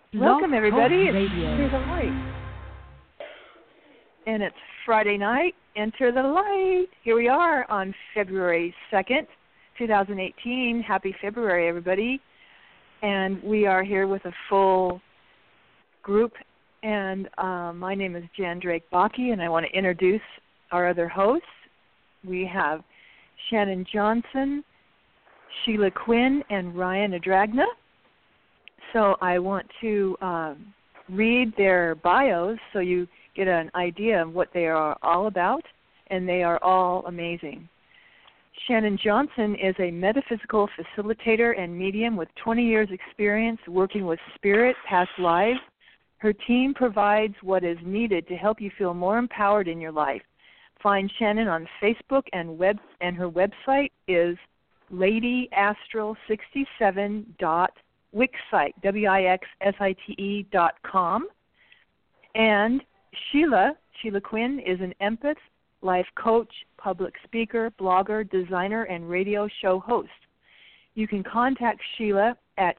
Welcome, everybody. Talk It's Radio. Enter the Light. And it's Friday night, Enter the Light. Here we are on February 2nd, 2018. Happy February, everybody. And we are here with a full group. And my name is Jan Drake Bakke, and I want to introduce our other hosts. We have Shannon Johnson, Sheila Quinn, and Ryan Adragna. So I want to read their bios so you get an idea of what they are all about, and they are all amazing. Shannon Johnson is a metaphysical facilitator and medium with 20 years' experience working with spirit, past lives. Her team provides what is needed to help you feel more empowered in your life. Find Shannon on Facebook and her website is ladyastral67.wixsite, wixsite.com. And Sheila Quinn is an empath, life coach, public speaker, blogger, designer, and radio show host. You can contact Sheila at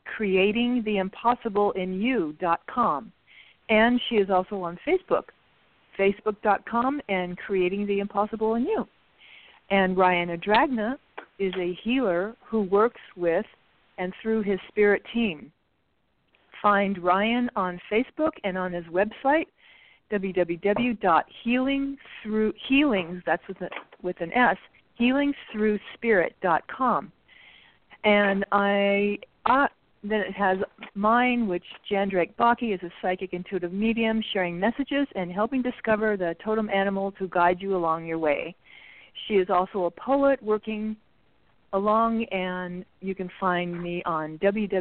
creatingtheimpossibleinYou.com. And she is also on Facebook, facebook.com and Creating the Impossible in You. And Ryan Adragna is a healer who works with and through his spirit team. Find Ryan on Facebook and on his website, www.healingthroughspirit.com. That's with an S, healingthroughspirit.com. And then it has mine, which Jan Drake Bakke is a psychic intuitive medium, sharing messages and helping discover the totem animals who guide you along your way. She is also a poet working along, and you can find me on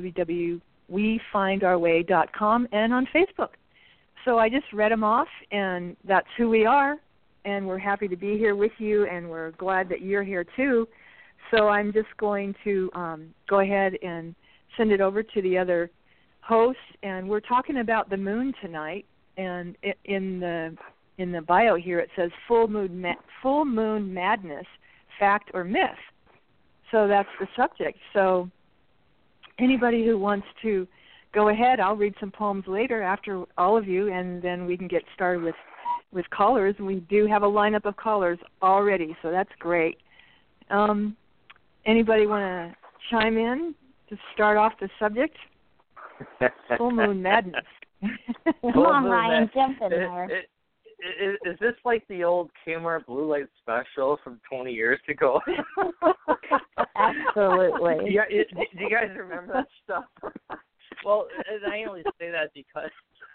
www.wefindourway.com and on Facebook. So I just read them off, and that's who we are, and we're happy to be here with you, and we're glad that you're here too. So I'm just going to go ahead and send it over to the other hosts, and we're talking about the moon tonight. And in the bio here it says full moon madness, fact or myth. So that's the subject. So anybody who wants to go ahead, I'll read some poems later after all of you, and then we can get started with callers. And we do have a lineup of callers already, so that's great. Anybody want to chime in to start off the subject? Full moon madness. Come on, Ryan, jump in there. Is this like the old Kmart Blue Light special from 20 years ago? Absolutely. Do you guys remember that stuff? Well, and I only say that because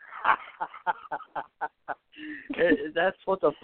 that's what a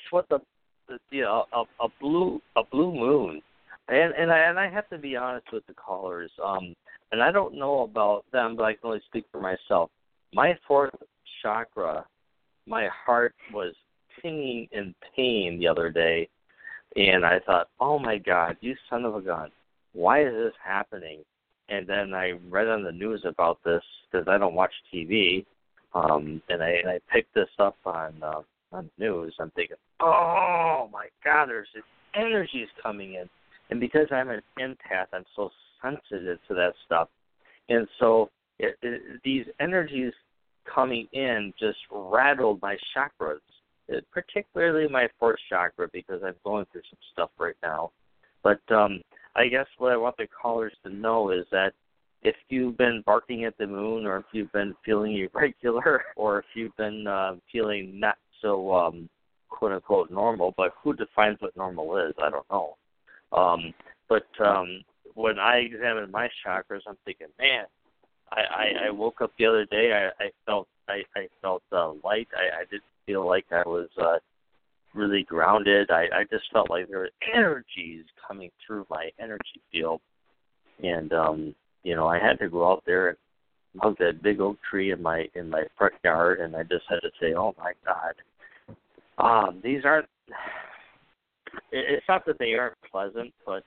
blue moon. And I have to be honest with the callers. And I don't know about them, but I can only speak for myself. My fourth chakra, my heart was singing in pain the other day, and I thought, oh my God, you son of a gun, why is this happening? And then I read on the news about this because I don't watch TV, and I picked this up on news. I'm thinking, oh my God, there's this energies coming in. And because I'm an empath, I'm so sensitive to that stuff. And so these energies coming in just rattled my chakras, particularly my fourth chakra, because I'm going through some stuff right now. But I guess what I want the callers to know is that if you've been barking at the moon, or if you've been feeling irregular, or if you've been feeling not so quote-unquote normal, but who defines what normal is? I don't know. But when I examined my chakras, I'm thinking, man, I woke up the other day. I felt light. I didn't feel like I was really grounded. I just felt like there were energies coming through my energy field, and I had to go out there and hug that big oak tree in my front yard, and I just had to say, oh my God, these aren't. It's not that they aren't pleasant, but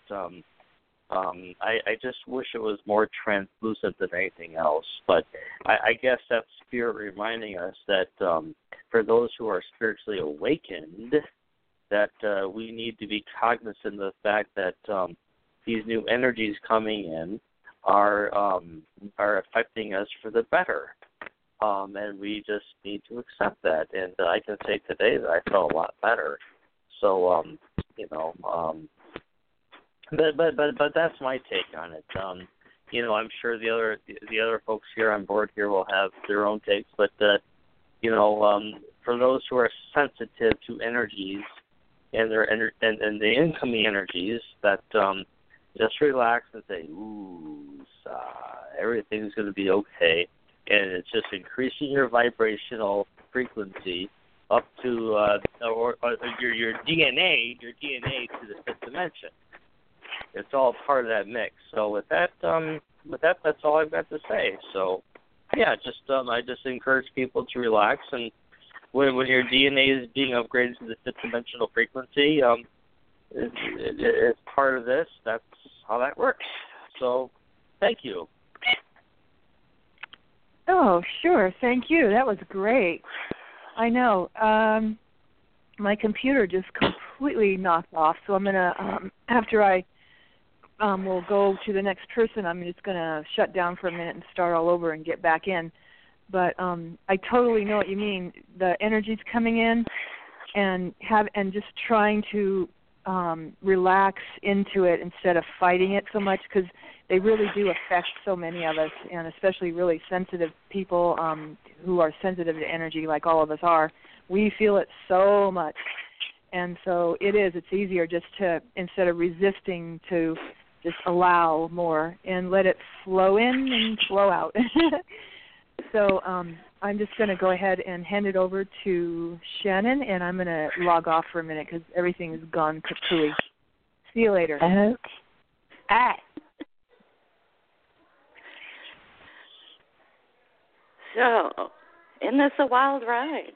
I just wish it was more translucent than anything else. But I guess that's Spirit reminding us that for those who are spiritually awakened, that we need to be cognizant of the fact that these new energies coming in are affecting us for the better. and we just need to accept that. And I can say today that I felt a lot better. So, but that's my take on it. I'm sure the other folks here on board here will have their own takes, but for those who are sensitive to energies and and the incoming energies, that just relax and say, "Ooh, everything's going to be okay," and it's just increasing your vibrational frequency up to or your DNA to the fifth dimension. It's all part of that mix. So with that, that's all I've got to say. So, yeah, I just encourage people to relax, and when your DNA is being upgraded to the fifth dimensional frequency, it's part of this. That's how that works. So, thank you. Oh, sure. Thank you. That was great. I know. My computer just completely knocked off, so I'm going to, after I will go to the next person, I'm just going to shut down for a minute and start all over and get back in. But I totally know what you mean. The energy's coming in and just trying to relax into it instead of fighting it so much, because they really do affect so many of us, and especially really sensitive people who are sensitive to energy like all of us are. We feel it so much. And so it's easier just to, instead of resisting, to just allow more and let it flow in and flow out. So I'm just going to go ahead and hand it over to Shannon, and I'm going to log off for a minute because everything is gone kapooey. See you later. Okay. All right. So, isn't this a wild ride?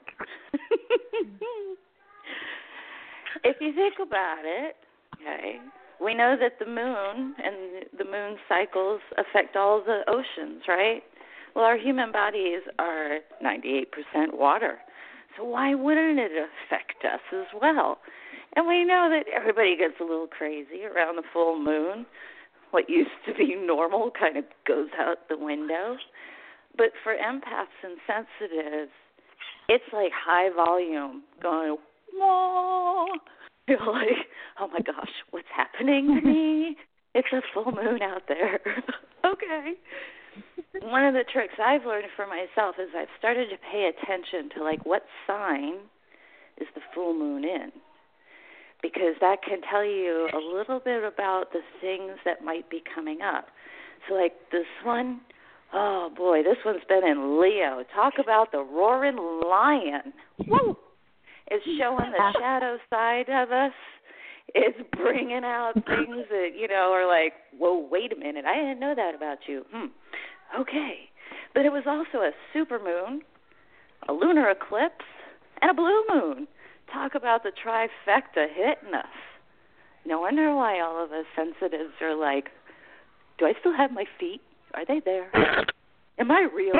If you think about it, okay, we know that the moon and the moon cycles affect all the oceans, right? Well, our human bodies are 98% water, so why wouldn't it affect us as well? And we know that everybody gets a little crazy around the full moon. What used to be normal kind of goes out the window. But for empaths and sensitives, it's like high volume going, whoa. You're like, oh my gosh, what's happening to me? It's a full moon out there. Okay. One of the tricks I've learned for myself is I've started to pay attention to, like, what sign is the full moon in, because that can tell you a little bit about the things that might be coming up. So, like, this one, oh, boy, this one's been in Leo. Talk about the roaring lion. Woo! It's showing the shadow side of us. It's bringing out things that, are like, whoa, wait a minute, I didn't know that about you. Okay. But it was also a supermoon, a lunar eclipse, and a blue moon. Talk about the trifecta hitting us. No wonder why all of us sensitives are like, do I still have my feet? Are they there? Am I real?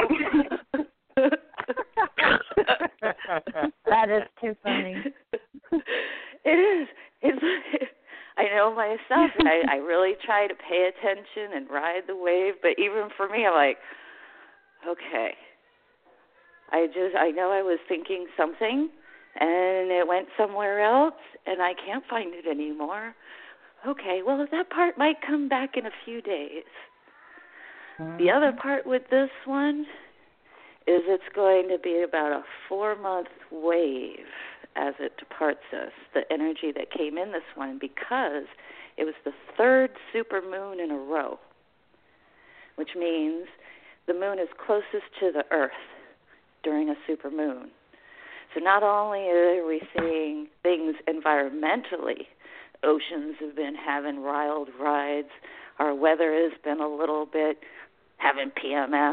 That is too funny. It is. I know myself, and I really try to pay attention and ride the wave, but even for me, I'm like, okay. I know I was thinking something, and it went somewhere else, and I can't find it anymore. Okay, well, that part might come back in a few days. The other part with this one is it's going to be about a 4-month wave as it departs us, the energy that came in this one, because it was the third supermoon in a row, which means the moon is closest to the Earth during a supermoon. So not only are we seeing things environmentally, oceans have been having wild rides, our weather has been a little bit having PMS,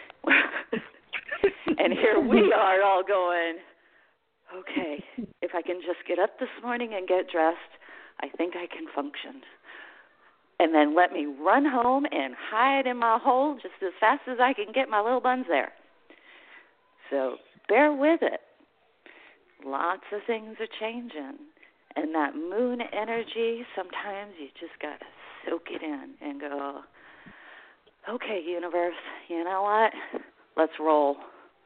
and here we are all going, okay, if I can just get up this morning and get dressed, I think I can function. And then let me run home and hide in my hole just as fast as I can get my little buns there. So bear with it. Lots of things are changing. And that moon energy, sometimes you just got to soak it in and go, okay, universe, you know what? Let's roll.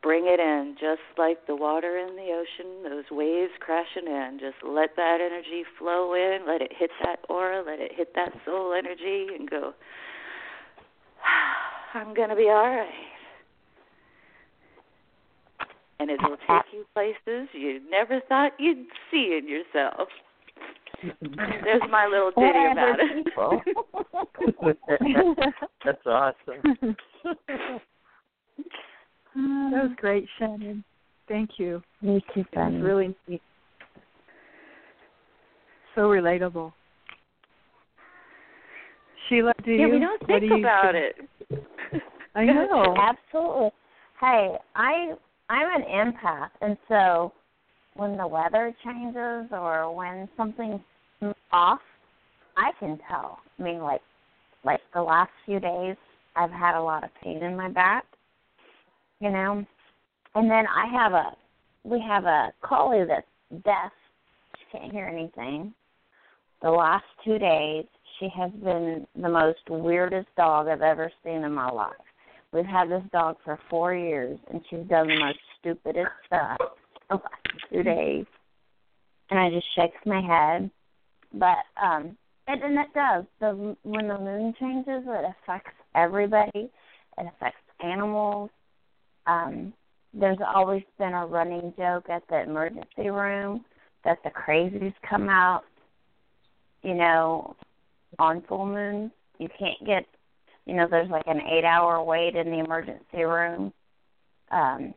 bring it in, just like the water in the ocean, those waves crashing in. Just let that energy flow in, let it hit that aura, let it hit that soul energy, and go, I'm going to be all right. And it will take you places you never thought you'd see in yourself. There's my little ditty about it. That's awesome. That was great, Shannon. Thank you. Me too, It's really neat. So relatable. Sheila, we don't think about it. I know. Absolutely. Hey, I'm an empath, and so when the weather changes or when something's off, I can tell. I mean, like the last few days, I've had a lot of pain in my back, you know. And then we have a collie that's deaf. She can't hear anything. The last 2 days, she has been the most weirdest dog I've ever seen in my life. We've had this dog for 4 years, and she's done the most stupidest stuff the last 2 days. And I just shakes my head. But, and it does. When the moon changes, it affects everybody. It affects animals. There's always been a running joke at the emergency room that the crazies come out, you know, on full moon. You can't get, you know, there's like an 8-hour wait in the emergency room. And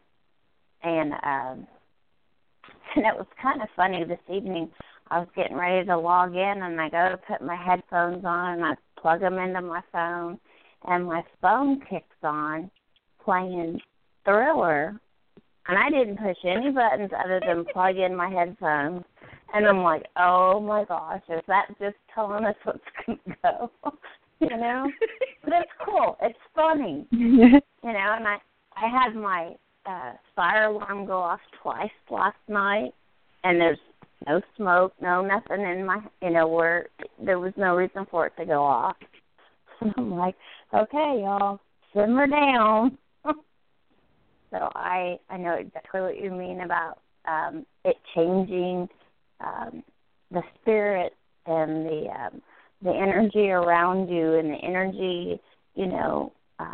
it was kind of funny this evening. I was getting ready to log in, and I go to put my headphones on, and I plug them into my phone, and my phone kicks on playing Thriller, and I didn't push any buttons other than plug in my headphones. And I'm like, oh, my gosh, is that just telling us what's going to go? You know? But it's cool. It's funny. You know, and I had my fire alarm go off twice last night, and there's no smoke, no nothing in my, you know, where there was no reason for it to go off. And I'm like, okay, y'all, simmer down. So I know exactly what you mean about it changing the spirit and the energy around you, and the energy, you know,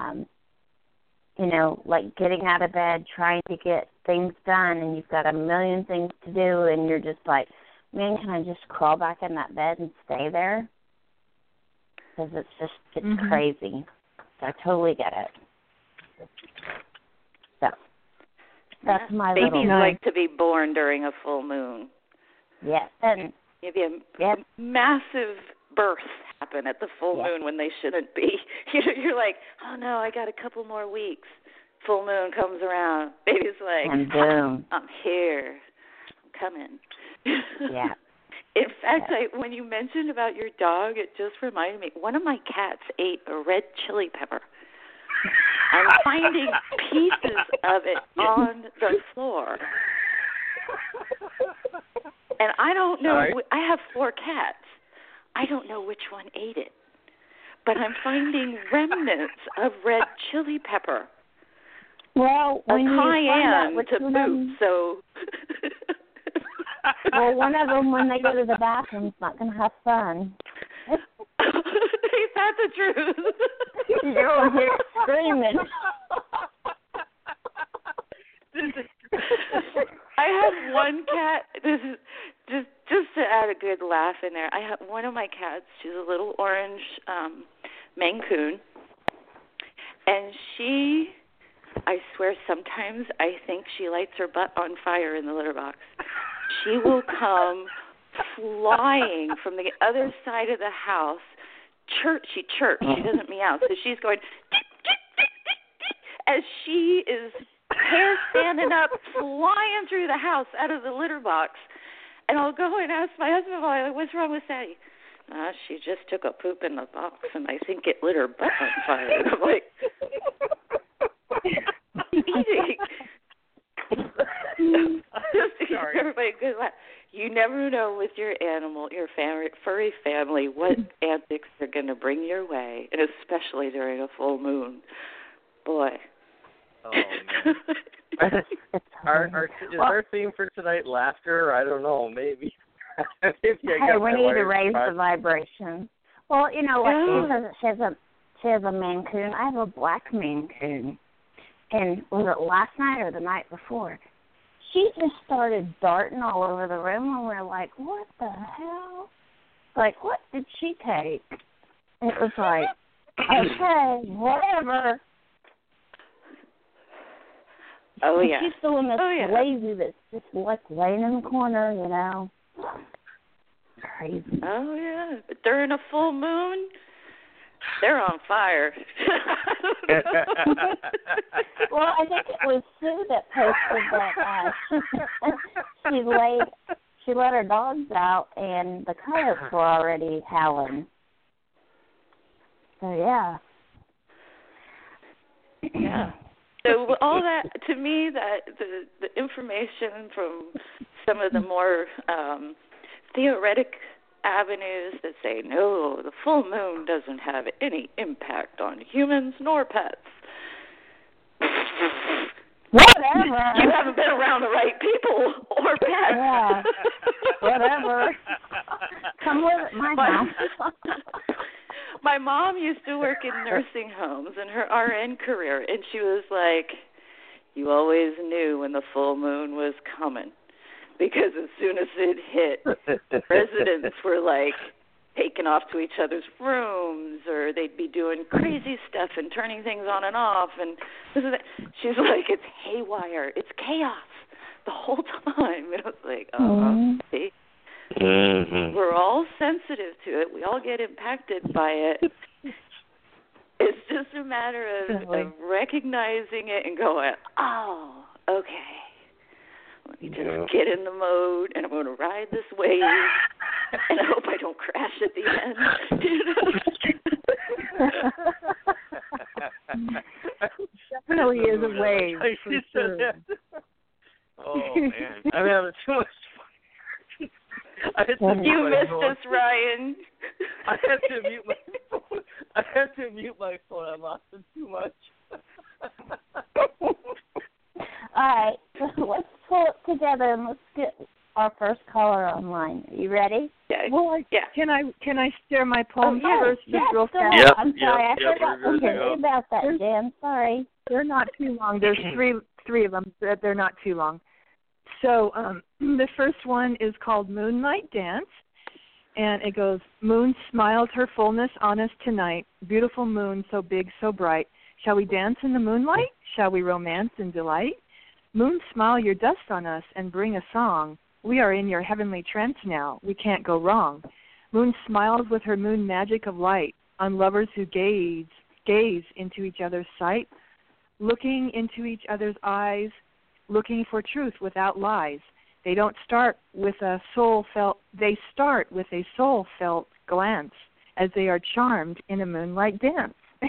like getting out of bed, trying to get things done, and you've got a million things to do, and you're just like, man, can I just crawl back in that bed and stay there? Because it's crazy. So I totally get it. So that's my Babies little... like to be born during a full moon. Yes, and maybe a massive birth happen at the full moon when they shouldn't be. You're like, oh no, I got a couple more weeks. Full moon comes around. Baby's like, and boom, I'm here. I'm coming. Yeah. In fact, when you mentioned about your dog, it just reminded me. One of my cats ate a red chili pepper. I'm finding pieces of it on the floor. And I don't know. I have 4 cats. I don't know which one ate it. But I'm finding remnants of red chili pepper. Well, when cayenne to boot, so... Well, one of them, when they go to the bathroom, is not going to have fun. Is that the truth? You're here screaming. I have one cat. This is just to add a good laugh in there. I have one of my cats. She's a little orange Maine Coon, and she, I swear, sometimes I think she lights her butt on fire in the litter box. She will come flying from the other side of the house. She chirps. She doesn't meow. So she's going as she is hair standing up, flying through the house out of the litter box. And I'll go and ask my husband, what's wrong with Sadie? She just took a poop in the box, and I think it lit her butt on fire. And I'm like, eating. Sorry. Everybody, good laugh. You never know with your animal, your furry family, what antics they're going to bring your way, and especially during a full moon. Boy. Oh, man. It's hilarious. Is our theme for tonight laughter? I don't know. Maybe. Maybe Hey, we need to raise the vibration. Well, you know what? She has a Maine Coon. I have a black Maine Coon. And was it last night or the night before? She just started darting all over the room, and we're like, what the hell? Like, what did she take? It was like, okay, whatever. Oh, yeah. She's the one that's lazy, that's just like laying in the corner, you know. Crazy. Oh, yeah. But during a full moon, they're on fire. Well, I think it was Sue that posted that she let her dogs out and the coyotes were already howling. So, yeah. Yeah. So all that, to me, that the information from some of the more theoretic avenues that say, no, the full moon doesn't have any impact on humans nor pets. Whatever. You haven't been around the right people or pets. Yeah. Whatever. Come live at my house. My mom used to work in nursing homes in her RN career, and she was like, you always knew when the full moon was coming, because as soon as it hit, residents were like taking off to each other's rooms, or they'd be doing crazy stuff and turning things on and off, and she's like, it's haywire, it's chaos the whole time. And I was like, see? Mm-hmm. We're all sensitive to it. We all get impacted by it. It's just a matter of recognizing it and going, oh, okay. Let me just get in the mode, and I'm going to ride this wave, and I hope I don't crash at the end. Definitely is a wave. For sure. Oh, man. I'm having too much fun. You missed us, Ryan. I had to mute my phone. I lost it too much. All right, so let's pull it together and let's get our first caller online. Are you ready? Well, can I share my poems first, just real fast? Yep, I'm sorry, I forgot about that, Jan. Sorry. They're not too long. There's three of them. They're not too long. So the first one is called Moonlight Dance, and it goes, moon smiles her fullness on us tonight, beautiful moon so big, so bright. Shall we dance in the moonlight? Shall we romance and delight? Moon, smile your dust on us and bring a song. We are in your heavenly trance now. We can't go wrong. Moon smiles with her moon magic of light on lovers who gaze into each other's sight, looking into each other's eyes, looking for truth without lies. They don't start with a soul-felt, they start with a soul-felt glance as they are charmed in a moonlight dance.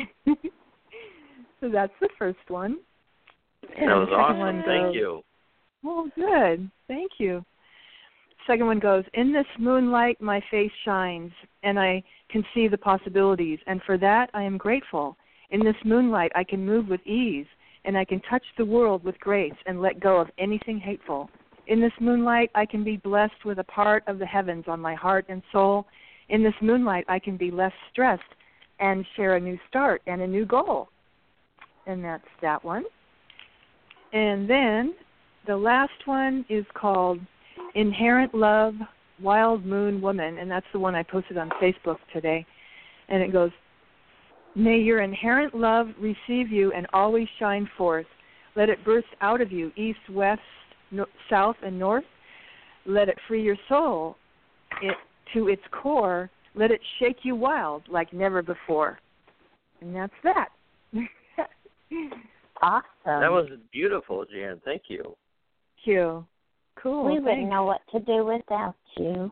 So that's the first one. That was awesome. Thank you. Oh, good. Thank you. Second one goes, in this moonlight my face shines, and I can see the possibilities, and for that I am grateful. In this moonlight I can move with ease, and I can touch the world with grace and let go of anything hateful. In this moonlight I can be blessed with a part of the heavens on my heart and soul. In this moonlight I can be less stressed and share a new start and a new goal. And that's that one. And then the last one is called Inherent Love, Wild Moon Woman, and that's the one I posted on Facebook today. And it goes, may your inherent love receive you and always shine forth. Let it burst out of you, east, west, south, and north. Let it free your soul to its core. Let it shake you wild like never before. And that's that. Awesome. That was beautiful, Jan. Thank you. Thank you. Cool. We wouldn't know what to do without you.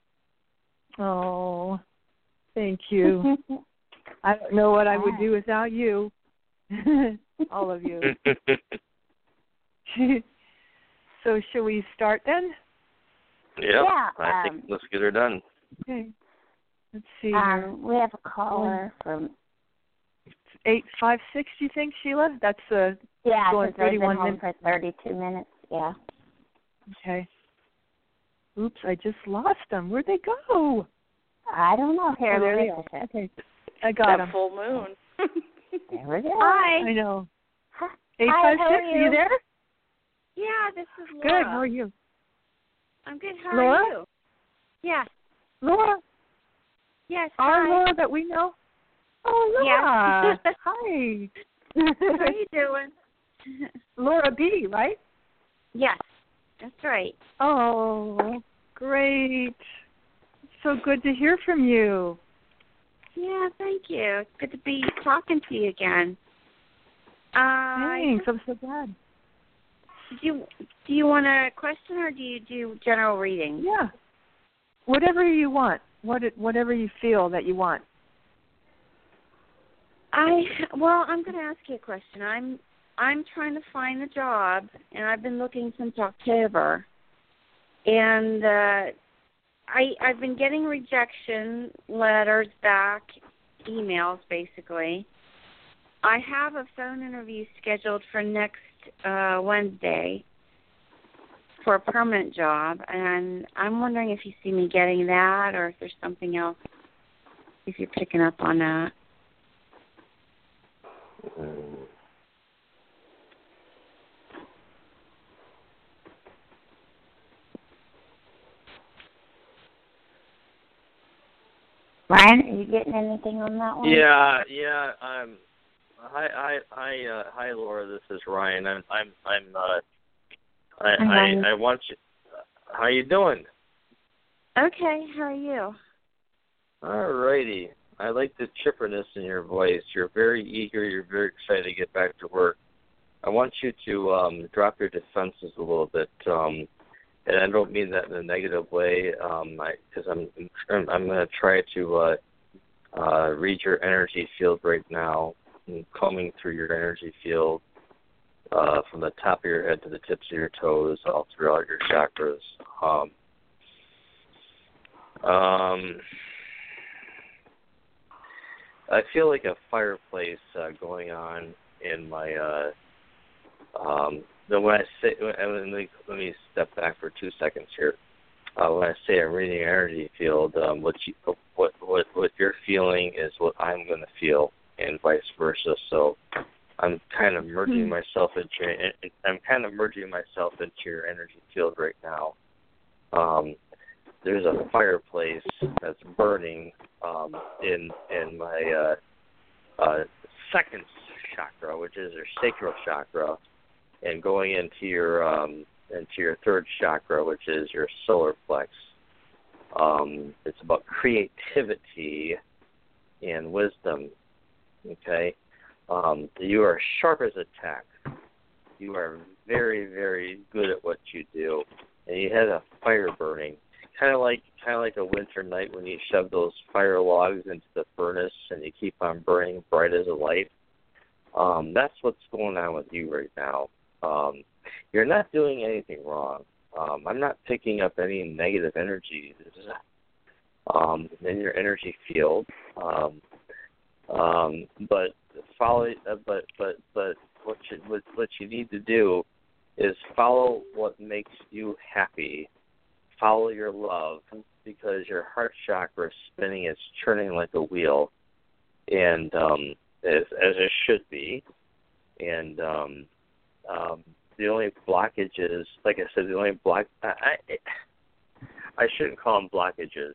Oh, thank you. I don't know what I would do without you. All of you. So should we start then? Yep. Yeah. I think let's get her done. Okay. Let's see here. We have a caller from 856, you think, Sheila? That's the Yeah, going since I've been 31 home minutes. for 32 minutes. Yeah. Okay. Oops, I just lost them. Where'd they go? I don't know. Here, Oh, there let they me are. fix it. Okay. I got them. That full moon. There we go. Hi. I know. Hi, 856, how are are you you? there? Yeah, this is Good. Laura. How are you? I'm good. How Laura? are you? Yeah. Laura? Yes. Our Hi. Laura that we know? Oh, Laura. Yes. Hi. How you doing? Laura B., right? Yes, that's right. Oh, great. So good to hear from you. Yeah, thank you. It's good to be talking to you again. Thanks. I'm so glad. Do you want a question or do you do general reading? Yeah. Whatever you want. Whatever you feel that you want. I'm going to ask you a question. I'm trying to find a job, and I've been looking since October, and I've been getting rejection letters back, emails basically. I have a phone interview scheduled for next Wednesday for a permanent job, and I'm wondering if you see me getting that or if there's something else, if you're picking up on that. Ryan, are you getting anything on that one? Yeah. Hi, Laura. This is Ryan. I want you. How you doing? Okay, how are you? All righty. I like the chipperness in your voice. You're very eager. You're very excited to get back to work. I want you to drop your defenses a little bit, and I don't mean that in a negative way, because I'm going to try to read your energy field right now, and combing through your energy field from the top of your head to the tips of your toes, all throughout your chakras. I feel like a fireplace going on in my. When I say, let me step back for 2 seconds here. When I say I'm reading your energy field, what you're feeling is what I'm going to feel, and vice versa. So I'm kind of merging myself into your energy field right now. There's a fireplace that's burning in my second chakra, which is your sacral chakra, and going into your third chakra, which is your solar plex. It's about creativity and wisdom. Okay, you are sharp as a tack. You are very, very good at what you do, and you had a fire burning. Kind of like a winter night when you shove those fire logs into the furnace and you keep on burning bright as a light. That's what's going on with you right now. You're not doing anything wrong. I'm not picking up any negative energies in your energy field. But what you need to do is follow what makes you happy. Follow your love, because your heart chakra is spinning, it's churning like a wheel, and as it should be. And the only blockages, like I said, I shouldn't call them blockages.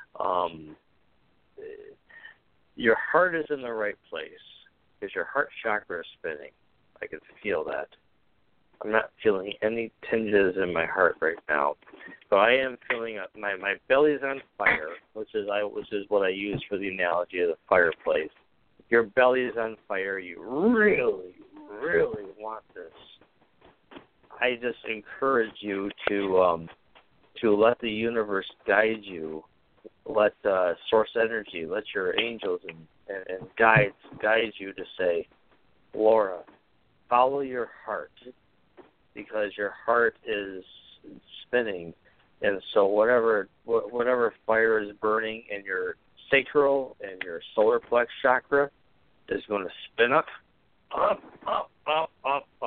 Your heart is in the right place because your heart chakra is spinning. I can feel that. I'm not feeling any tinges in my heart right now, but I am feeling my belly's on fire, which is what I use for the analogy of the fireplace. If your belly is on fire, you really, really want this. I just encourage you to let the universe guide you, let source energy, let your angels and guides guide you to say, Laura, follow your heart, because your heart is spinning, and so whatever fire is burning in your sacral and your solar plex chakra is going to spin up,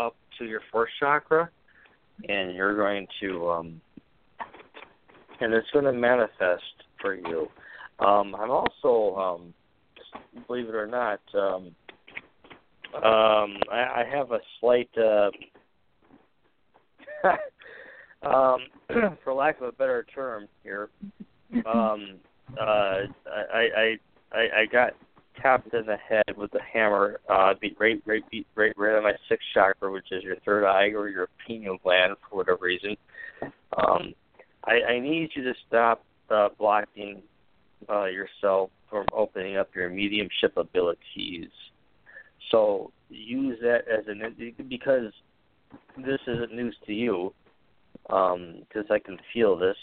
to your fourth chakra, and you're going to, and it's going to manifest for you. I'm also, believe it or not, I have a slight, for lack of a better term here, I got tapped in the head with a hammer, beat right on my sixth chakra, which is your third eye or your pineal gland for whatever reason. I need you to stop blocking yourself from opening up your mediumship abilities. So use that as because this isn't news to you, because I can feel this.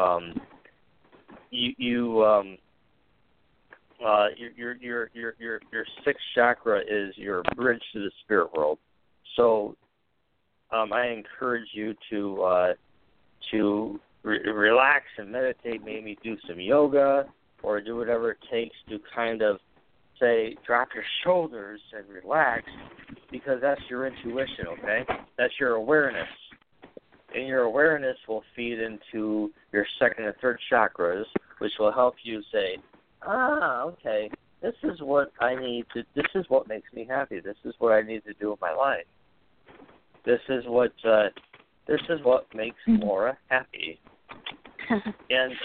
Your sixth chakra is your bridge to the spirit world. So I encourage you to relax and meditate, maybe do some yoga or do whatever it takes to kind of say drop your shoulders and relax, because that's your intuition, okay? That's your awareness. And your awareness will feed into your second and third chakras, which will help you say, okay, this is what I need to, this is what makes me happy. This is what I need to do in my life. This is what makes Laura happy. And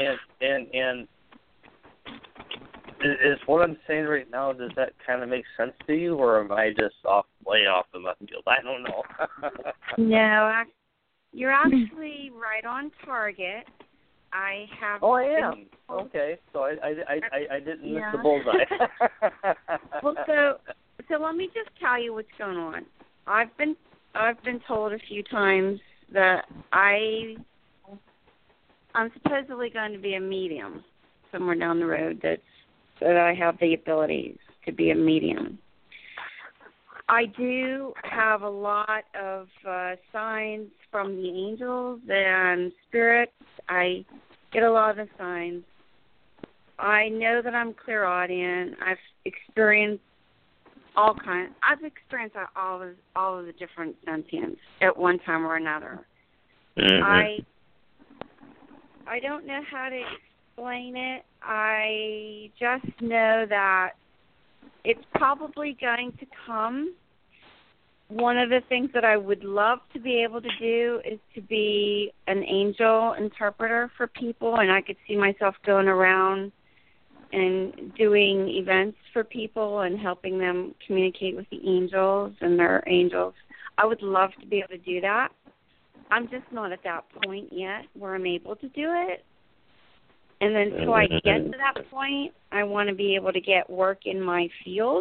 is what I'm saying right now, does that kind of make sense to you, or am I just way off the left field? I don't know. No, you're actually right on target. I have. Oh, I am. Okay, so I didn't miss the bullseye. Well, so let me just tell you what's going on. I've been told a few times that I'm supposedly going to be a medium somewhere down the road. That I have the abilities to be a medium. I do have a lot of signs from the angels and spirits. I get a lot of the signs. I know that I'm clairaudient. I've experienced all of the different sentience at one time or another. Mm-hmm. I don't know how to explain it. I just know that it's probably going to come. One of the things that I would love to be able to do is to be an angel interpreter for people, and I could see myself going around and doing events for people and helping them communicate with the angels and their angels. I would love to be able to do that. I'm just not at that point yet where I'm able to do it. And then until I get to that point, I want to be able to get work in my field.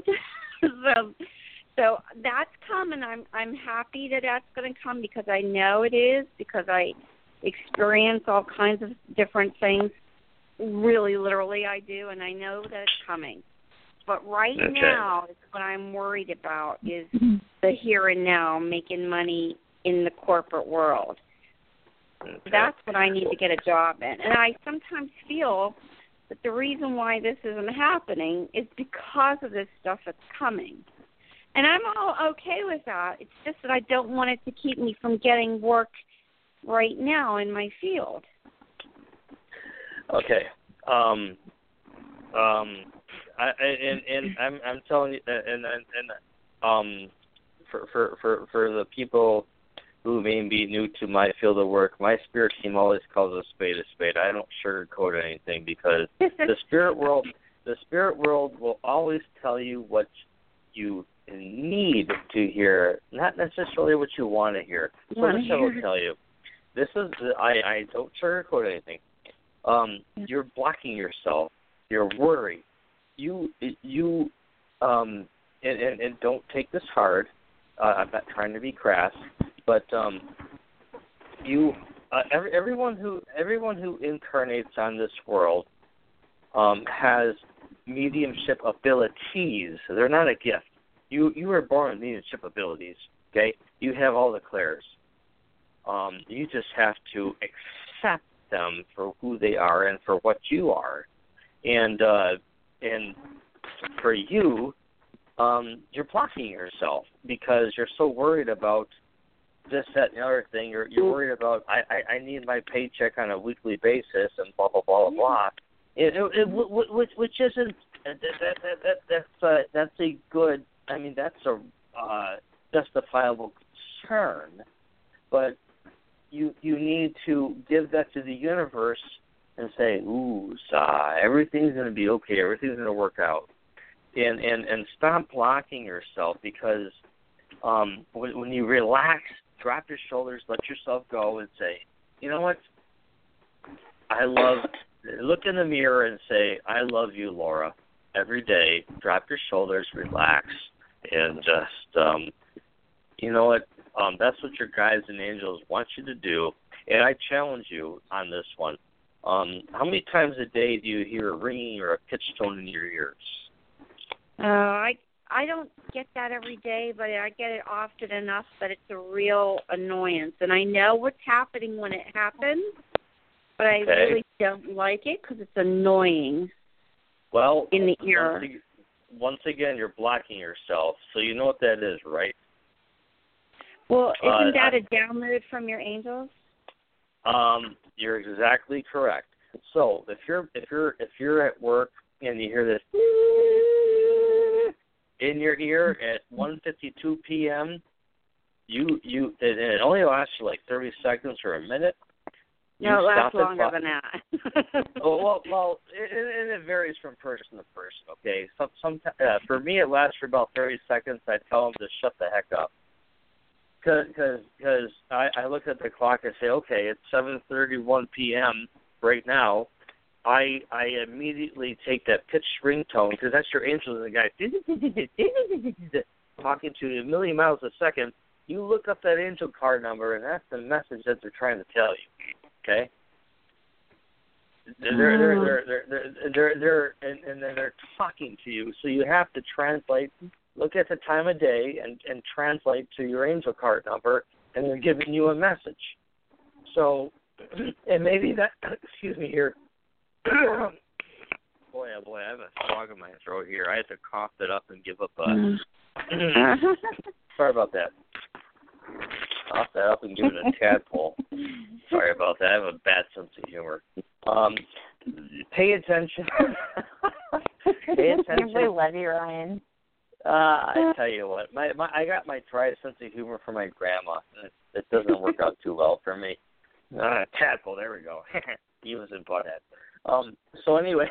So that's coming. I'm happy that that's going to come, because I know it is, because I experience all kinds of different things. Really, literally, I do, and I know that it's coming. But right now, what I'm worried about is the here and now, making money in the corporate world. Okay. That's what I need to get a job in. And I sometimes feel that the reason why this isn't happening is because of this stuff that's coming. And I'm all okay with that. It's just that I don't want it to keep me from getting work right now in my field. Okay. I'm telling you, for the people who may be new to my field of work, my spirit team always calls a spade a spade. I don't sugarcoat anything, because the spirit world will always tell you what you need to hear, not necessarily what you want to hear. So this I will tell you. This is I don't sugarcoat anything. You're blocking yourself. You're worried. You and don't take this hard. I'm not trying to be crass, but everyone who incarnates on this world has mediumship abilities. They're not a gift. You were born with mediumship abilities. Okay, you have all the clairs. You just have to accept them for who they are and for what you are, and for you, you're blocking yourself because you're so worried about this, that, and the other thing. You're worried about I need my paycheck on a weekly basis and blah blah blah blah. Which isn't that's a good. I mean, that's a justifiable concern, but you need to give that to the universe and say, ooh, everything's going to be okay. Everything's going to work out, and stop blocking yourself, because when you relax, drop your shoulders, let yourself go, and say, you know what? Look in the mirror and say, I love you, Laura. Every day, drop your shoulders, relax, and just, you know what? That's what your guides and angels want you to do. And I challenge you on this one. How many times a day do you hear a ringing or a pitch tone in your ears? I don't get that every day, but I get it often enough that it's a real annoyance. And I know what's happening when it happens, but I really don't like it because it's annoying. Well, in the ear. Once again, you're blocking yourself, so you know what that is, right? Well, isn't that a download from your angels? You're exactly correct. So if you're at work and you hear this in your ear at 1:52 p.m., and it only lasts for like 30 seconds or a minute. No, it lasts longer than that. well, it varies from person to person. Okay, for me it lasts for about 30 seconds. I tell them to shut the heck up, because I look at the clock and say, okay, it's 7:31 p.m. right now. I immediately take that pitched ringtone, because that's your angel, and the guy talking to you a million miles a second. You look up that angel card number, and that's the message that they're trying to tell you. Okay. They're talking to you, so you have to translate. Look at the time of day and translate to your angel card number, and they're giving you a message. So, and maybe that. Excuse me here. Boy, oh boy, I have a frog in my throat here. I have to cough it up and give up. Sorry about that. Cough that up and give it a tadpole. Sorry about that. I have a bad sense of humor. Pay attention. Pay attention. I love you, Ryan. I tell you what, I got my dry sense of humor from my grandma. It doesn't work out too well for me. Tadpole, there we go. He was in butthead. Anyways,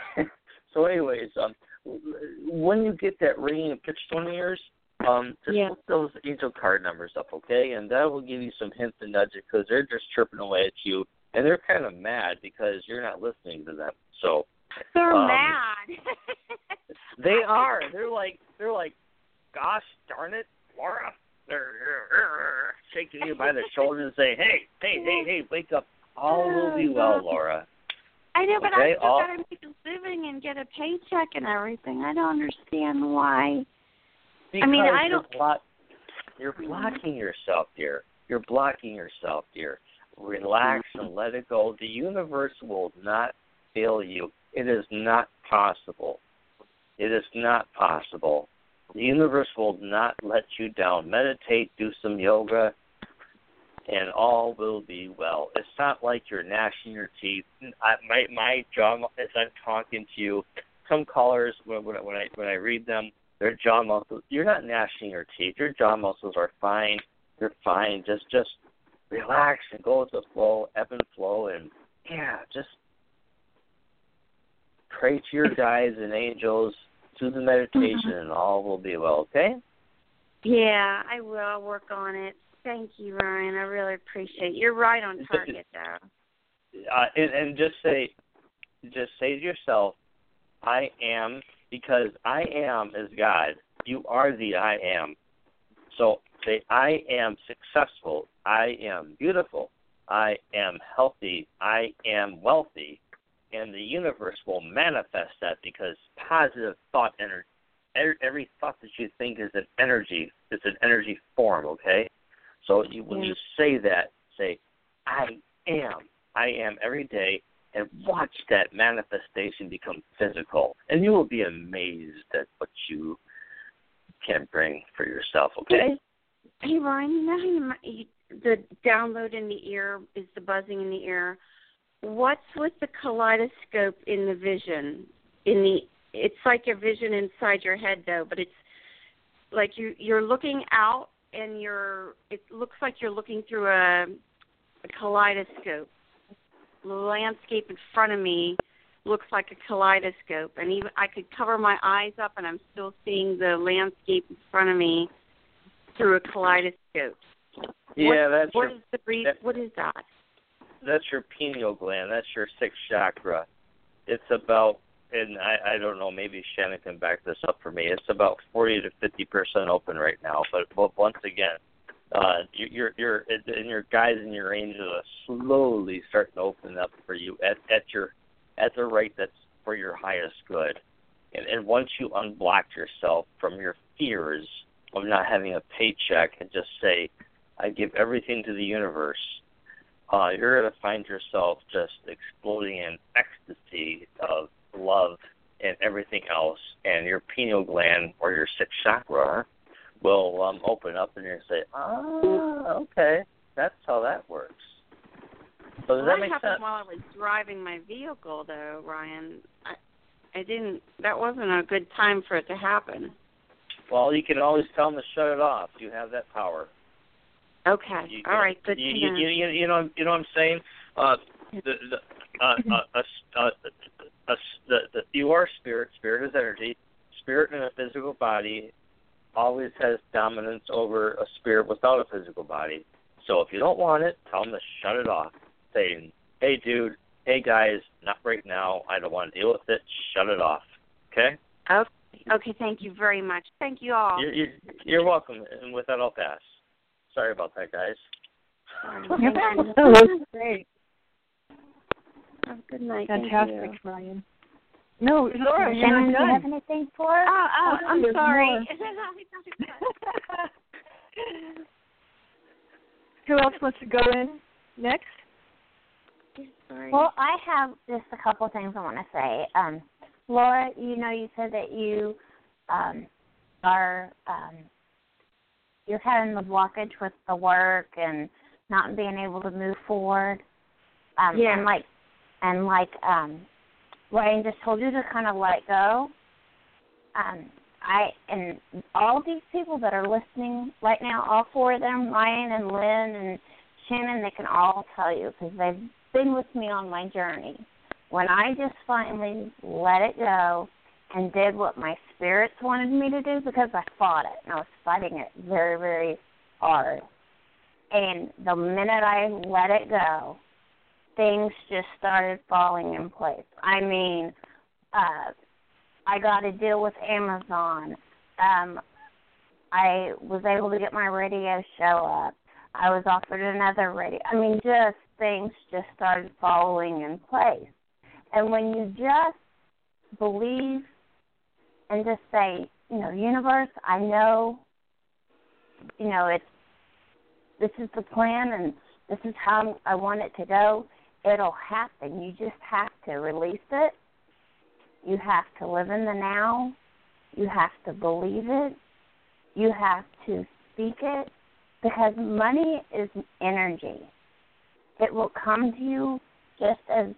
when you get that ringing and pitch tone ears, just look those angel card numbers up, okay? And that will give you some hints and nudges, because they're just chirping away at you, and they're kind of mad because you're not listening to them. So they're mad. They are. They're like, gosh darn it, Laura. They're shaking you by the shoulder and say, hey, wake up. All will be well, Laura. I know, but I still got to make a living and get a paycheck and everything. I don't understand why. Because you're blocking yourself, dear. You're blocking yourself, dear. Relax and let it go. The universe will not fail you. It is not possible. It is not possible. The universe will not let you down. Meditate, do some yoga, and all will be well. It's not like you're gnashing your teeth. My job, as I'm talking to you, some callers, when I read them, their jaw muscles, you're not gnashing your teeth. Your jaw muscles are fine. You're fine. Just relax and go with the flow, ebb and flow, and just pray to your guides and angels, do the meditation, and all will be well, okay? Yeah, I will. I'll work on it. Thank you, Ryan. I really appreciate it. You're right on target, though. And just say to yourself, I am, because I am is God. You are the I am. So say, I am successful. I am beautiful. I am healthy. I am wealthy. And the universe will manifest that, because positive thought energy, every thought that you think is an energy. It's an energy form, okay? So when you say that, say, I am every day, and watch that manifestation become physical. And you will be amazed at what you can bring for yourself, okay? Hey, Ryan, you know the download in the ear is the buzzing in the ear. What's with the kaleidoscope in the vision? It's like a vision inside your head, though, but it's like you're looking out, and it looks like you're looking through a kaleidoscope. The landscape in front of me looks like a kaleidoscope, and even I could cover my eyes up, and I'm still seeing the landscape in front of me through a kaleidoscope. Yeah, what is that? That's your pineal gland. That's your sixth chakra. It's about, and I don't know, maybe Shannon can back this up for me. It's about 40 to 50% open right now. But once again, your guides and your angels are slowly starting to open up for you at the rate that's for your highest good. And once you unblock yourself from your fears of not having a paycheck and just say, I give everything to the universe, you're going to find yourself just exploding in ecstasy of love and everything else, and your pineal gland or your sixth chakra will open up, and you're going to say, okay, that's how that works. So does that make sense? That happened while I was driving my vehicle, though, Ryan. That wasn't a good time for it to happen. Well, you can always tell them to shut it off. You have that power. Okay. All right. Good to know. You know what I'm saying? You are spirit. Spirit is energy. Spirit in a physical body always has dominance over a spirit without a physical body. So if you don't want it, tell them to shut it off. Saying, hey, dude, hey, guys, not right now. I don't want to deal with it. Shut it off. Okay? Okay, thank you very much. Thank you all. You're welcome. And with that, I'll pass. Sorry about that, guys. That was great. Have a good night. Fantastic, Ryan. No, Laura, Shannon, do you have anything for us? Oh, I'm sorry. Who else wants to go in next? Sorry. Well, I have just a couple things I want to say. Laura, you said that you you're having the blockage with the work and not being able to move forward. Yeah. And Ryan just told you to kind of let go. And all these people that are listening right now, all four of them, Ryan and Lynn and Shannon, they can all tell you because they've been with me on my journey. When I just finally let it go and did what my spirits wanted me to do, because I fought it, and I was fighting it very, very hard. And the minute I let it go, things just started falling in place. I mean, I got a deal with Amazon. I was able to get my radio show up. I was offered another radio. I mean, just things just started falling in place. And when you just believe and just say, universe, I know, this is the plan and this is how I want it to go, it'll happen. You just have to release it. You have to live in the now. You have to believe it. You have to speak it, because money is energy. It will come to you just as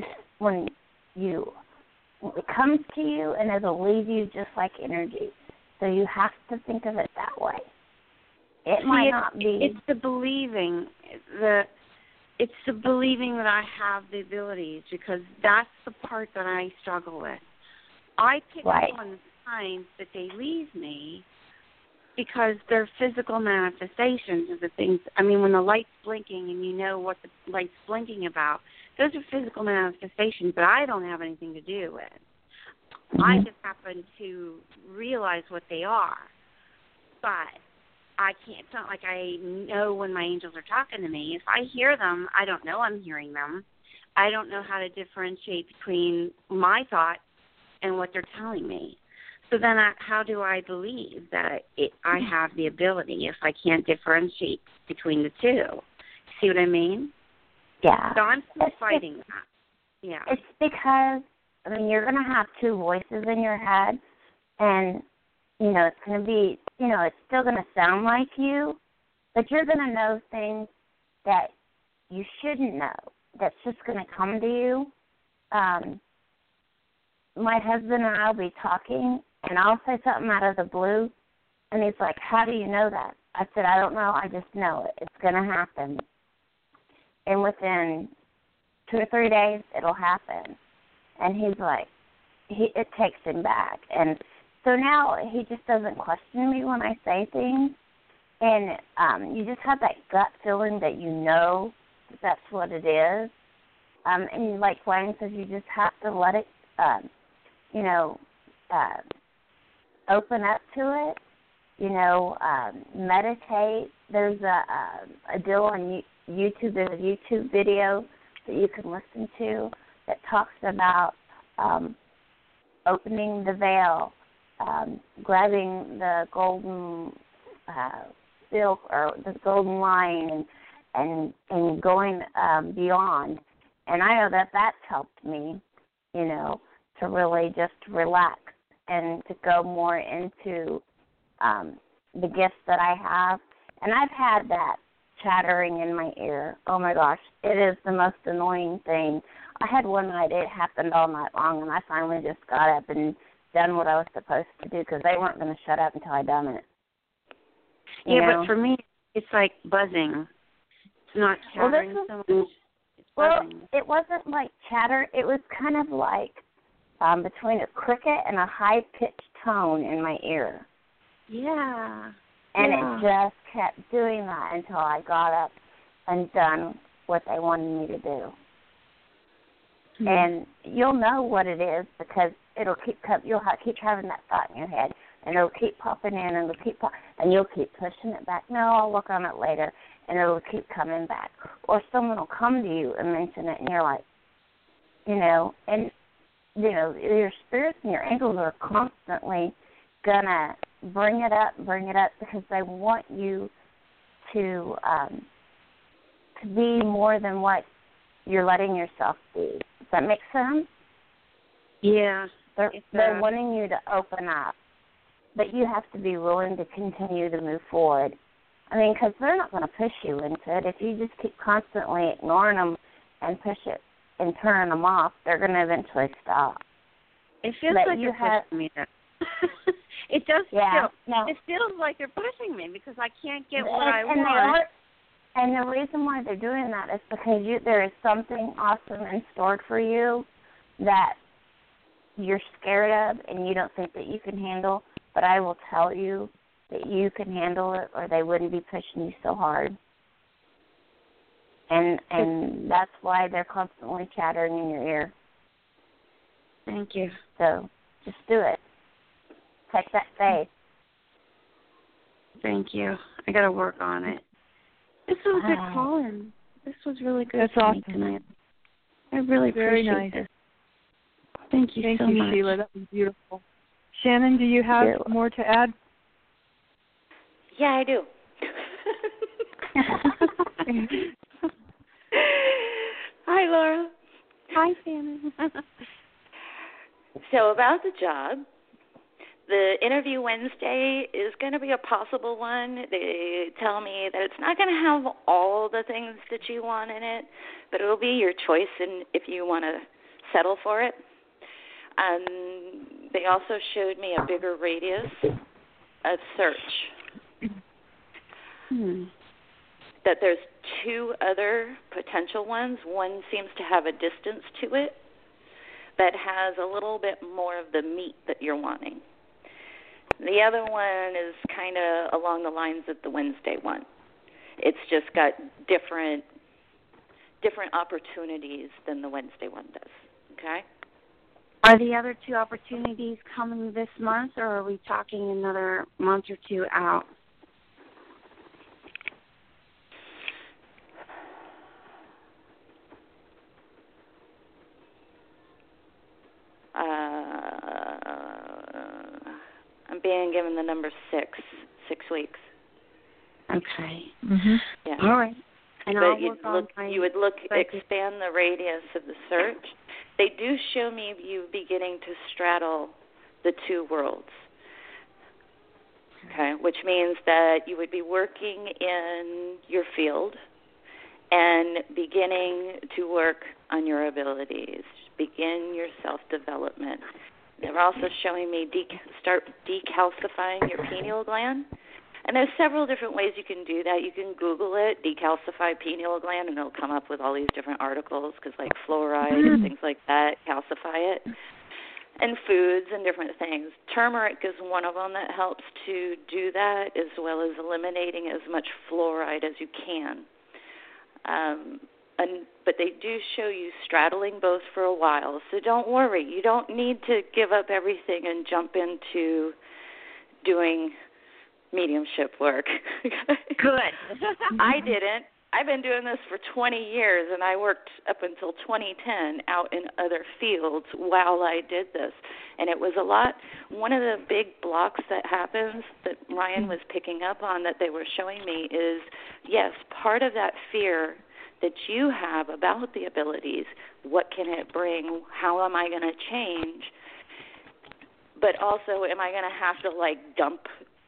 it comes to you, and it'll leave you just like energy. So you have to think of it that way. It might not be. It's the believing. It's the believing that I have the abilities, because that's the part that I struggle with. I pick up on the signs that they leave me because they're physical manifestations of the things. I mean, when the light's blinking and you know what the light's blinking about, those are physical manifestations, but I don't have anything to do with. Mm-hmm. I just happen to realize what they are. But I can't, it's not like I know when my angels are talking to me. If I hear them, I don't know I'm hearing them. I don't know how to differentiate between my thoughts and what they're telling me. So then how do I believe that I have the ability if I can't differentiate between the two? See what I mean? Yeah. So I'm still fighting that. Yeah. It's because, you're going to have two voices in your head, and, it's going to be, it's still going to sound like you, but you're going to know things that you shouldn't know. That's just going to come to you. My husband and I will be talking, and I'll say something out of the blue, and he's like, how do you know that? I said, I don't know. I just know it. It's going to happen. And within 2 or 3 days, it'll happen. And he's like, it takes him back. And so now he just doesn't question me when I say things. And you just have that gut feeling that you know that's what it is. And like Wayne says, you just have to let it, open up to it. Meditate. There's a deal on YouTube. There's a YouTube video that you can listen to that talks about opening the veil, grabbing the golden silk or the golden line, and going beyond. And I know that that's helped me, to really just relax and to go more into the gifts that I have. And I've had that chattering in my ear. Oh, my gosh, it is the most annoying thing. I had one night, it happened all night long, and I finally just got up and done what I was supposed to do because they weren't going to shut up until I done it. Yeah, but for me, it's like buzzing. It's not chattering so much. It's buzzing. It wasn't like chatter. It was kind of like between a cricket and a high-pitched tone in my ear. Yeah. And it just kept doing that until I got up and done what they wanted me to do. Mm-hmm. And you'll know what it is because it'll keep you'll keep having that thought in your head, and it'll keep popping in, and and you'll keep pushing it back. No, I'll look on it later, and it'll keep coming back. Or someone will come to you and mention it, and you're like, your spirits and your angels are constantly gonna bring it up because they want you to be more than what you're letting yourself be. Does that make sense? Yeah. They're wanting you to open up, but you have to be willing to continue to move forward. I mean, because they're not going to push you into it. If you just keep constantly ignoring them and push it and turning them off, they're going to eventually stop. It feels like you're pushing me. It does feel. No. It feels like they're pushing me because I can't get what I want. And the reason why they're doing that is because there is something awesome in store for you that you're scared of and you don't think that you can handle. But I will tell you that you can handle it, or they wouldn't be pushing you so hard. And that's why they're constantly chattering in your ear. Thank you. So just do it. Take that faith. Thank you. I got to work on it. This was a good call-in. This was really good for me tonight. I really appreciate it. Thank you so much. Thank you, Sheila. That was beautiful. Shannon, do you have more to add? Yeah, I do. Hi, Laura. Hi, Shannon. So about the job, the interview Wednesday is going to be a possible one. They tell me that it's not going to have all the things that you want in it, but it'll be your choice and if you want to settle for it. They also showed me a bigger radius of search. That there's 2 other potential ones. One seems to have a distance to it that has a little bit more of the meat that you're wanting. The other one is kind of along the lines of the Wednesday one. It's just got different opportunities than the Wednesday one does. Okay? Are the other 2 opportunities coming this month, or are we talking another month or 2 out? I'm being given the number 6 weeks. Okay. Mm-hmm. Yeah. All right. And but you would expand the radius of the search. They do show me you beginning to straddle the 2 worlds. okay, which means that you would be working in your field and beginning to work on your abilities, begin your self-development. They're also showing me start decalcifying your pineal gland. And there's several different ways you can do that. You can Google it, decalcify pineal gland, and it'll come up with all these different articles, because like fluoride and things like that calcify it, and foods and different things. Turmeric is one of them that helps to do that, as well as eliminating as much fluoride as you can. But they do show you straddling both for a while, so don't worry. You don't need to give up everything and jump into doing mediumship work. Good. I didn't. I've been doing this for 20 years, and I worked up until 2010 out in other fields while I did this. And it was a lot. One of the big blocks that happens that Ryan was picking up on that they were showing me is, yes, part of that fear that you have about the abilities, what can it bring, how am I going to change, but also am I going to have to like dump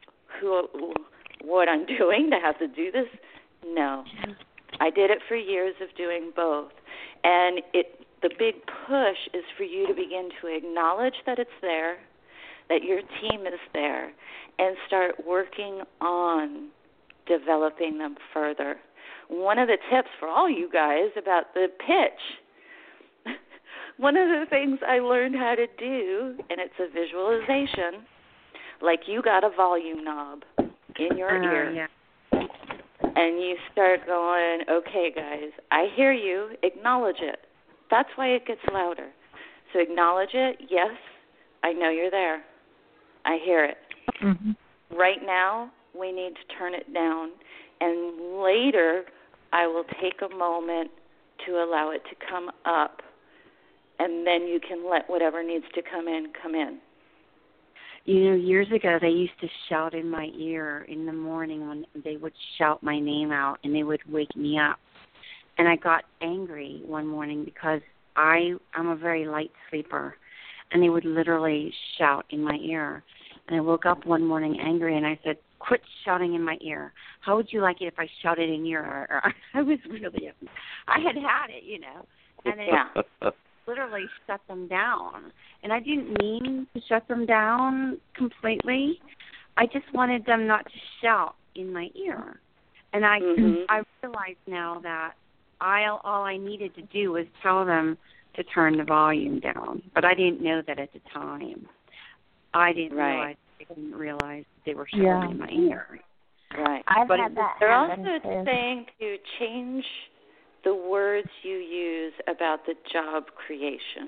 what I'm doing to have to do this? No. I did it for years of doing both. And the big push is for you to begin to acknowledge that it's there, that your team is there, and start working on developing them further. One of the tips for all you guys about the pitch, one of the things I learned how to do, and it's a visualization, like you got a volume knob in your ear. Yeah. And you start going, okay, guys, I hear you. Acknowledge it. That's why it gets louder. So acknowledge it. Yes, I know you're there. I hear it. Mm-hmm. Right now, we need to turn it down. And later, I will take a moment to allow it to come up. And then you can let whatever needs to come in, come in. You know, years ago, they used to shout in my ear in the morning when they would shout my name out, and they would wake me up. And I got angry one morning because I'm a very light sleeper, and they would literally shout in my ear. And I woke up one morning angry, and I said, quit shouting in my ear. How would you like it if I shouted in your ear? I was really, I had it, you know. And it literally shut them down. And I didn't mean to shut them down completely. I just wanted them not to shout in my ear. And I realize now that all I needed to do was tell them to turn the volume down. But I didn't know that at the time. I didn't realize they were shouting in my ear. Right. I've had that they're happen also too. saying to change the words you use about the job creation.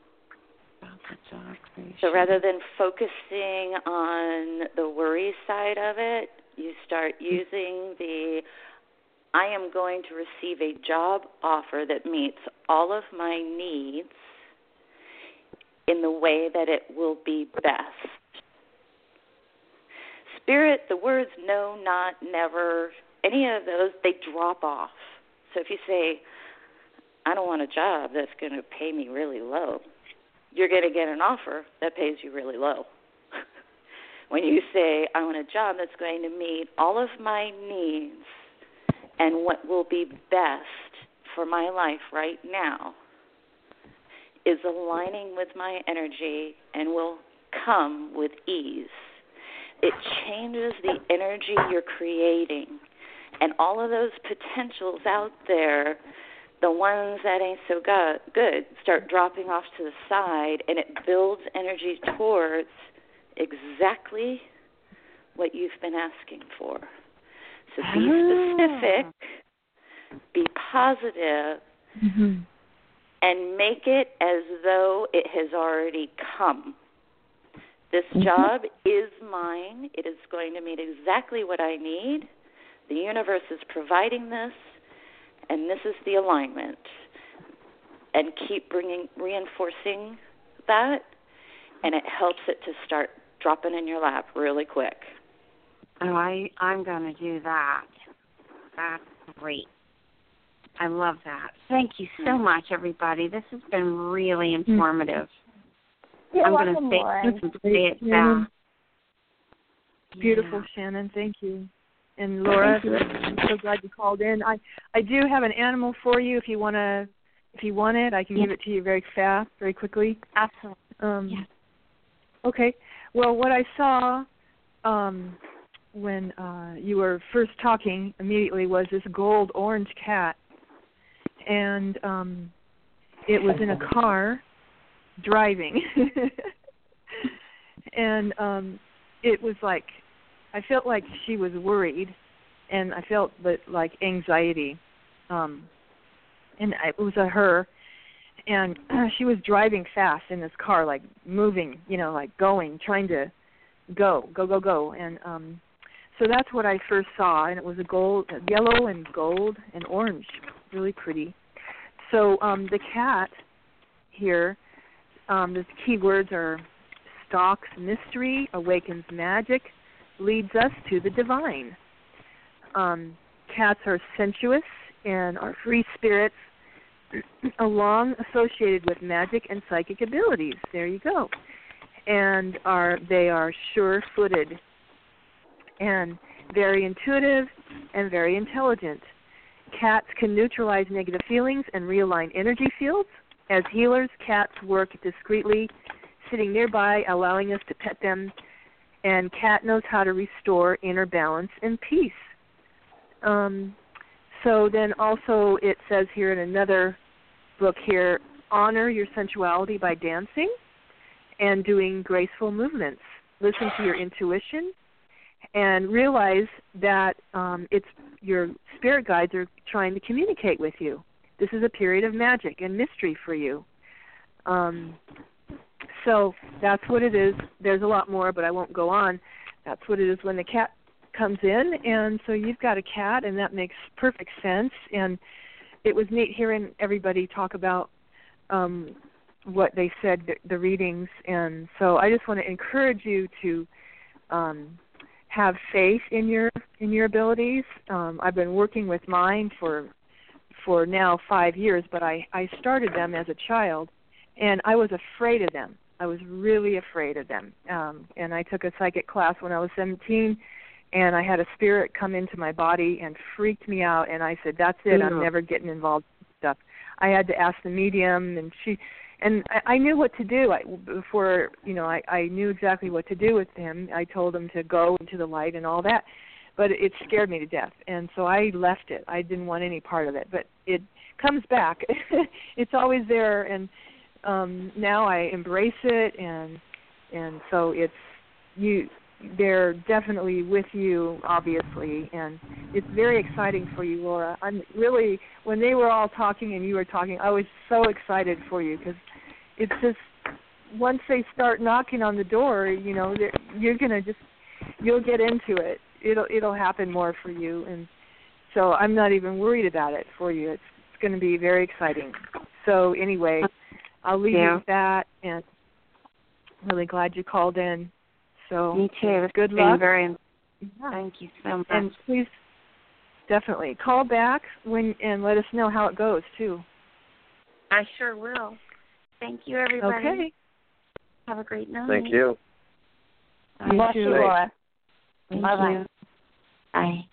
So rather than focusing on the worry side of it, you start using I am going to receive a job offer that meets all of my needs in the way that it will be best. Spirit, the words no, not, never, any of those, they drop off. So if you say, I don't want a job that's going to pay me really low, you're going to get an offer that pays you really low. When you say, I want a job that's going to meet all of my needs and what will be best for my life right now is aligning with my energy and will come with ease. It changes the energy you're creating. And all of those potentials out there, the ones that ain't so good, start dropping off to the side, and it builds energy towards exactly what you've been asking for. So be specific, be positive, and make it as though it has already come. This job is mine. It is going to meet exactly what I need. The universe is providing this, and this is the alignment. And keep reinforcing that, and it helps it to start dropping in your lap really quick. Oh, I'm going to do that. That's great. I love that. Thank you so much, everybody. This has been really informative. You're I'm going welcome, to say it back. Beautiful, Shannon. Thank you. And Laura, I'm so glad you called in. I do have an animal for you if you want it. I can give it to you very fast, very quickly. Absolutely. Okay. Well, what I saw when you were first talking immediately was this gold orange cat, and it was in a car driving, and it was like, I felt like she was worried, and I felt like anxiety, and it was a her, and she was driving fast in this car, like moving, like going, trying to go, and so that's what I first saw, and it was yellow and gold and orange, really pretty. So the cat here, the key words are stalks mystery, awakens magic, leads us to the divine. Cats are sensuous and are free spirits, along associated with magic and psychic abilities. There you go. And they are sure-footed and very intuitive and very intelligent. Cats can neutralize negative feelings and realign energy fields. As healers, cats work discreetly, sitting nearby, allowing us to pet them, and cat knows how to restore inner balance and peace. So then also it says here in another book here, honor your sensuality by dancing and doing graceful movements. Listen to your intuition and realize that it's your spirit guides are trying to communicate with you. This is a period of magic and mystery for you. So that's what it is. There's a lot more, but I won't go on. That's what it is when the cat comes in, and so you've got a cat, and that makes perfect sense. And it was neat hearing everybody talk about what they said, the readings. And so I just want to encourage you to have faith in your abilities. I've been working with mine for now 5 years, but I started them as a child, and I was afraid of them. I was really afraid of them. And I took a psychic class when I was 17, and I had a spirit come into my body and freaked me out, and I said, that's it, I'm never getting involved in stuff. I had to ask the medium, and I knew what to do. I knew exactly what to do with him. I told him to go into the light and all that, but it scared me to death, and so I left it. I didn't want any part of it, but it comes back. It's always there, and now I embrace it, and so they're definitely with you, obviously, and it's very exciting for you, Laura. I'm really, when they were all talking and you were talking, I was so excited for you, because it's just, once they start knocking on the door, you're gonna you'll get into it. It'll happen more for you, and so I'm not even worried about it for you. It's going to be very exciting. So anyway, I'll leave you with that, and I'm really glad you called in. So me too. Good luck. Thank you so much. And please, definitely call back and let us know how it goes too. I sure will. Thank you, everybody. Okay. Have a great night. Thank you. Bless you, Laura. Bye-bye. Bye.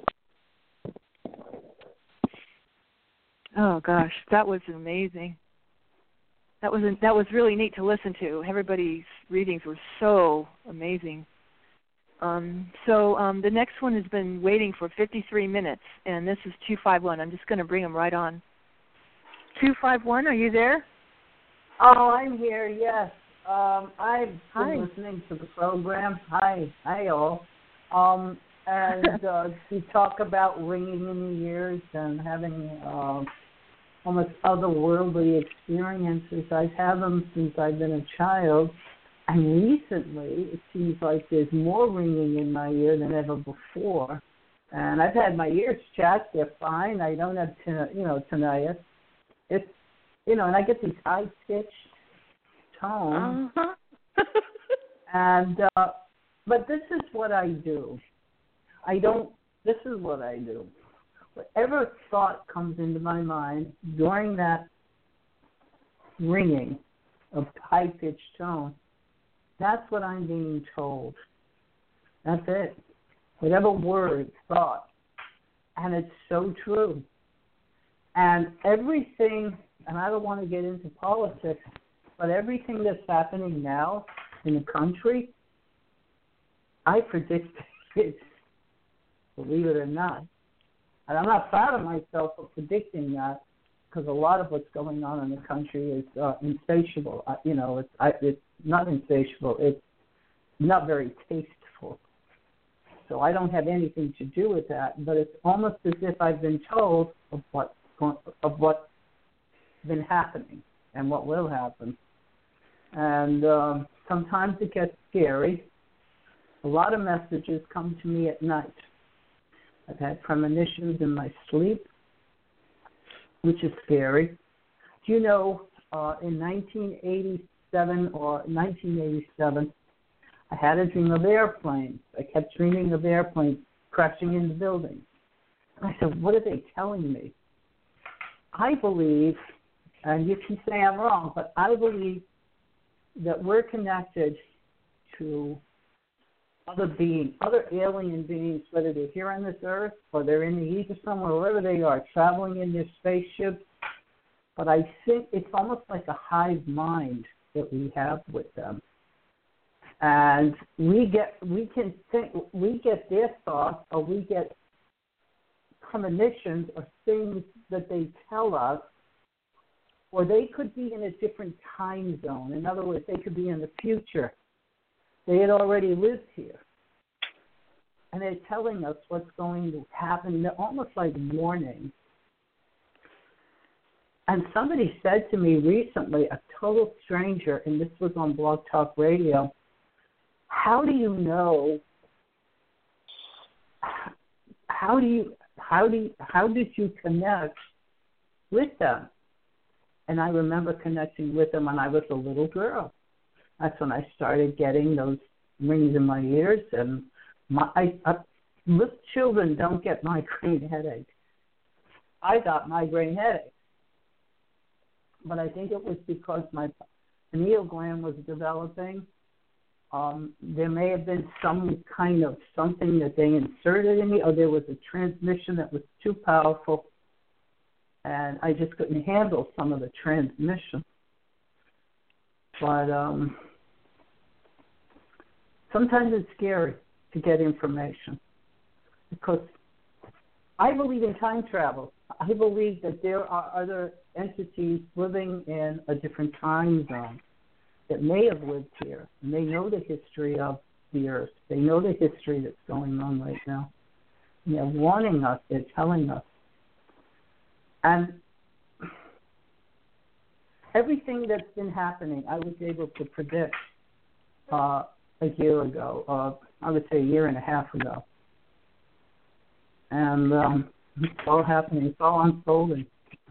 Oh gosh, that was amazing. That was really neat to listen to. Everybody's readings were so amazing. So the next one has been waiting for 53 minutes, and this is 251. I'm just going to bring them right on. 251, are you there? Oh, I'm here, yes. I've been listening to the program. Hi all. And you talk about ringing in the ears and having almost otherworldly experiences. I've had them since I've been a child. And recently, it seems like there's more ringing in my ear than ever before. And I've had my ears checked. They're fine. I don't have, tinnitus. It's, and I get these high-pitched tones. Uh-huh. And, but this is what I do. This is what I do. Whatever thought comes into my mind during that ringing of high-pitched tone, that's what I'm being told. That's it. Whatever word, thought. And it's so true. And everything, and I don't want to get into politics, but everything that's happening now in the country, I predict it, believe it or not. And I'm not proud of myself for predicting that, because a lot of what's going on in the country is insatiable. It's not insatiable. It's not very tasteful. So I don't have anything to do with that. But it's almost as if I've been told of what's been happening and what will happen. And sometimes it gets scary. A lot of messages come to me at night. I've had premonitions in my sleep, which is scary. Do you know, in 1987, I had a dream of airplanes. I kept dreaming of airplanes crashing into buildings. I said, what are they telling me? I believe, and you can say I'm wrong, but I believe that we're connected to other beings, other alien beings, whether they're here on this earth or they're in the ether somewhere, wherever they are, traveling in their spaceships. But I think it's almost like a hive mind that we have with them. And we get their thoughts, or we get premonitions or things that they tell us, or they could be in a different time zone. In other words, they could be in the future. They had already lived here. And they're telling us what's going to happen. They're almost like warnings. And somebody said to me recently, a total stranger, and this was on Blog Talk Radio, how do you know, how did you connect with them? And I remember connecting with them when I was a little girl. That's when I started getting those rings in my ears. And little children don't get migraine headaches. I got migraine headaches. But I think it was because my pineal gland was developing. There may have been some kind of something that they inserted in me, or there was a transmission that was too powerful, and I just couldn't handle some of the transmission. But sometimes it's scary to get information, because I believe in time travel. I believe that there are other entities living in a different time zone that may have lived here, and they know the history of the earth. They know the history that's going on right now. And they're warning us. They're telling us. And everything that's been happening, I was able to predict a year ago, I would say a year and a half ago. And it's all happening. It's all unfolding.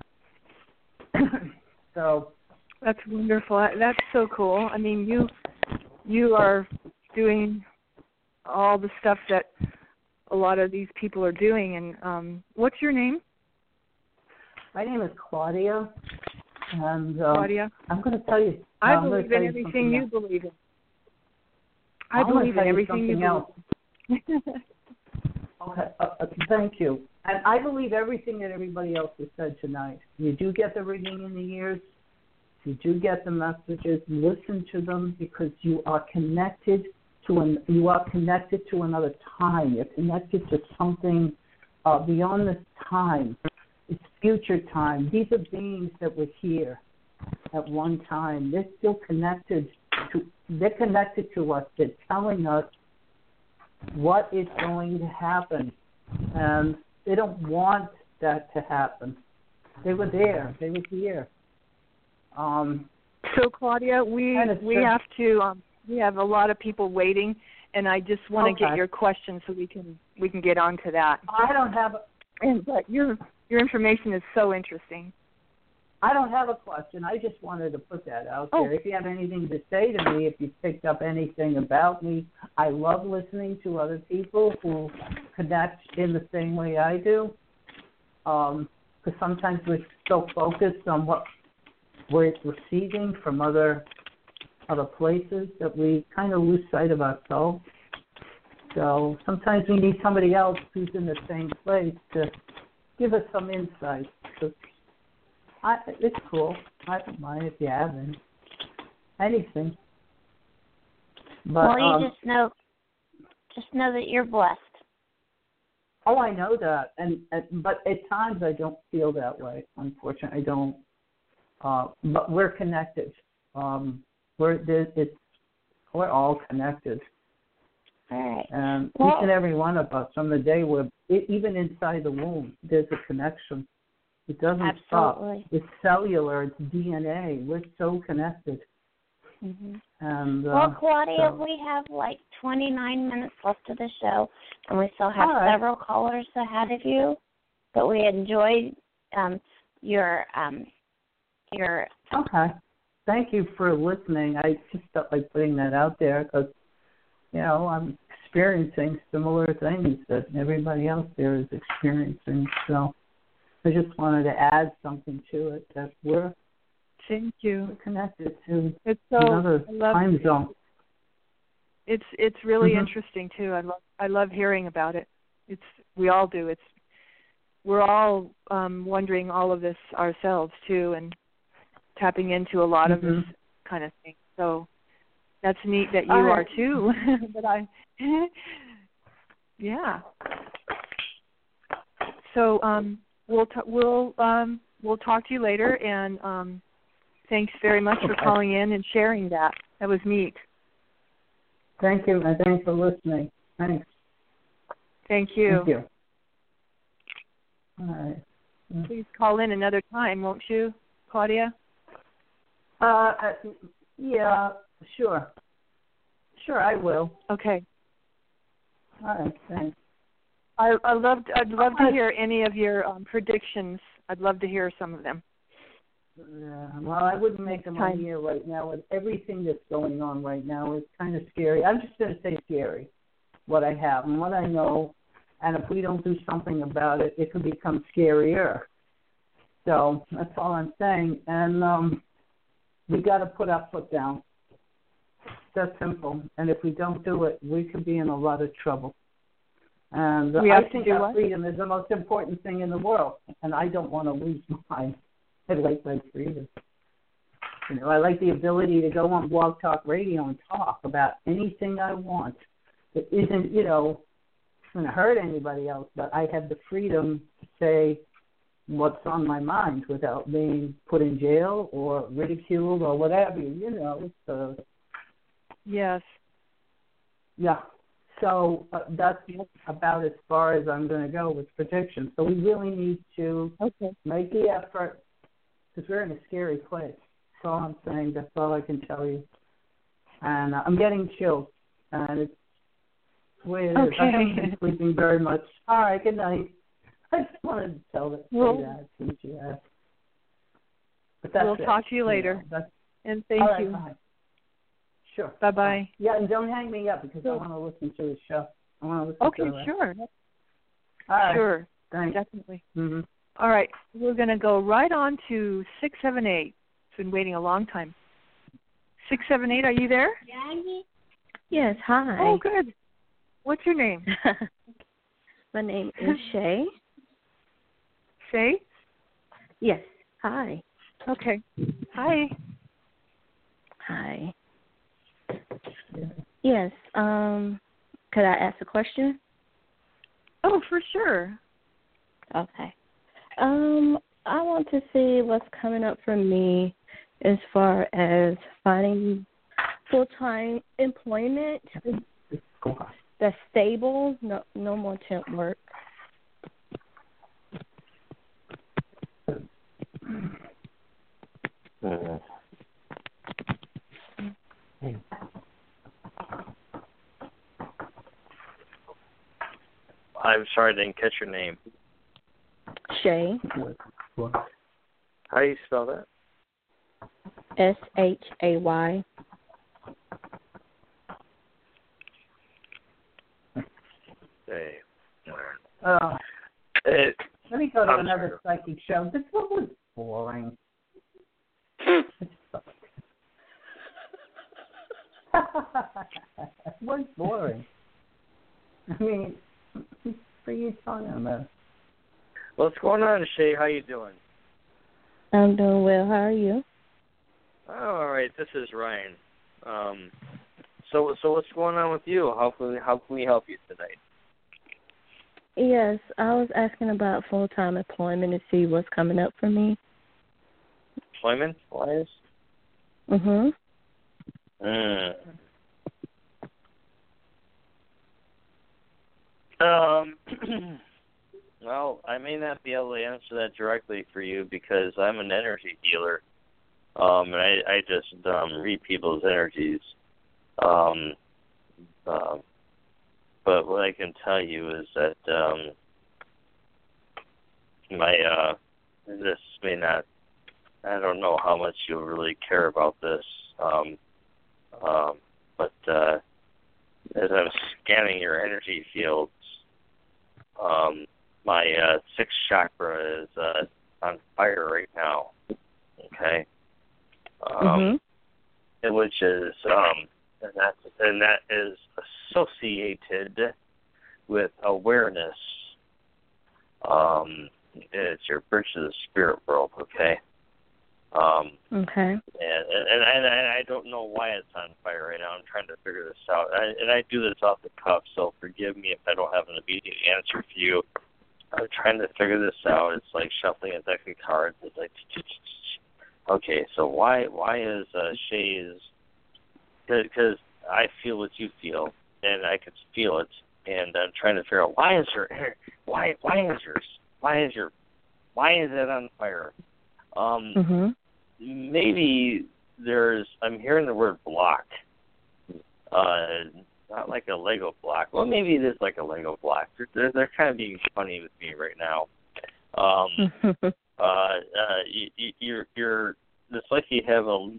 So that's wonderful. That's so cool. I mean, you are doing all the stuff that a lot of these people are doing. And what's your name? My name is Claudia. And Claudia, I'm going to tell you. I believe in everything you believe in. I believe in everything you believe in. Okay, thank you. And I believe everything that everybody else has said tonight. You do get the ringing in the ears. You do get the messages. Listen to them, because you are connected to another time. You're connected to something beyond this time. It's future time. These are beings that were here at one time. They're still connected to. They're connected to us. They're telling us what is going to happen, and they don't want that to happen. They were there. They were here. So Claudia, we have to. We have a lot of people waiting, and I just want to get your question so we can get on to that. I don't have. But your information is so interesting. I don't have a question. I just wanted to put that out there. If you have anything to say to me, if you picked up anything about me, I love listening to other people who connect in the same way I do. Because sometimes we're so focused on what we're receiving from other places that we kind of lose sight of ourselves. So sometimes we need somebody else who's in the same place to give us some insight. So it's cool. I don't mind if you have anything. But, well, you just know that you're blessed. Oh, I know that, but at times I don't feel that way. Unfortunately, I don't. But we're connected. We're all connected. All right. And each and every one of us, from the day even inside the womb, there's a connection. It doesn't absolutely stop. It's cellular. It's DNA. We're so connected. Mm-hmm. And, well, Claudia, we have like 29 minutes left of the show, and we still have several callers ahead of you. But we enjoyed your. Okay. Thank you for listening. I just felt like putting that out there because, I'm experiencing similar things that everybody else there is experiencing. So I just wanted to add something to it that we're Thank you. Connected to another time zone. It's really interesting too. I love hearing about it. We all do. We're all wondering all of this ourselves too, and tapping into a lot of this kind of thing. So that's neat that you are too. But yeah. So we'll talk to you later, and thanks very much for calling in and sharing that. That was neat. Thank you, and thanks for listening. Thanks. Thank you. Thank you. All right. Please call in another time, won't you, Claudia? Yeah, sure. Sure, I will. Okay. All right, thanks. I'd love to hear any of your predictions. I'd love to hear some of them. Yeah, well, I wouldn't make them on here right now. With everything that's going on right now, it's kind of scary. I'm just going to say scary, what I have and what I know. And if we don't do something about it, it could become scarier. So that's all I'm saying. And we got to put our foot down. That's simple. And if we don't do it, we could be in a lot of trouble. And I think our freedom is the most important thing in the world. And I don't want to lose mine. I like my freedom. I like the ability to go on Blog Talk Radio and talk about anything I want. It isn't, going to hurt anybody else, but I have the freedom to say what's on my mind without being put in jail or ridiculed or whatever, Yes. Yeah. So that's about as far as I'm going to go with predictions. So we really need to make the effort because we're in a scary place. That's all I'm saying. That's all I can tell you. And I'm getting chills. And it's the way it is. I haven't been sleeping very much. All right, good night. I just wanted to tell that. Since you asked. But that's we'll talk to you later. And thank you. Bye. Sure. Bye-bye. Yeah, and don't hang me up because I want to listen to the show. I want to listen to it. Sure. All right. Sure. Thanks. Definitely. Mm-hmm. All right. We're going to go right on to 678. It's been waiting a long time. 678, are you there? Yes, hi. Oh, good. What's your name? My name is Shay. Shay? Yes. Hi. Okay. Hi. Hi. Yes. Could I ask a question? Oh, for sure. Okay. I want to see what's coming up for me as far as finding full-time employment that's stable, no more temp work. I'm sorry, I didn't catch your name. Shay. How do you spell that? Shay. Let me go to another psychic show. This one was boring. It was boring. I mean, what are you talking about? What's going on, Shay? How you doing? I'm doing well. How are you? Oh, all right. This is Ryan. So what's going on with you? How can we help you tonight? Yes, I was asking about full-time employment to see what's coming up for me. Employment-wise? Mhm. Well, I may not be able to answer that directly for you because I'm an energy healer. And I just read people's energies. But what I can tell you is that this may not. I don't know how much you'll really care about this. But as I'm scanning your energy fields, my sixth chakra is on fire right now. Okay. Which is and that is associated with awareness. It's your bridge to the spirit world, okay? Okay. And I don't know why it's on fire right now. I'm trying to figure this out. And I do this off the cuff, so forgive me if I don't have an immediate answer for you. I'm trying to figure this out. It's like shuffling a deck of cards. It's like, okay, so why is Shay's? Because I feel what you feel, and I can feel it, and I'm trying to figure out why is it on fire? Maybe I'm hearing the word block. Not like a Lego block. Well, maybe it is like a Lego block. They're kind of being funny with me right now. You're it's like you have a.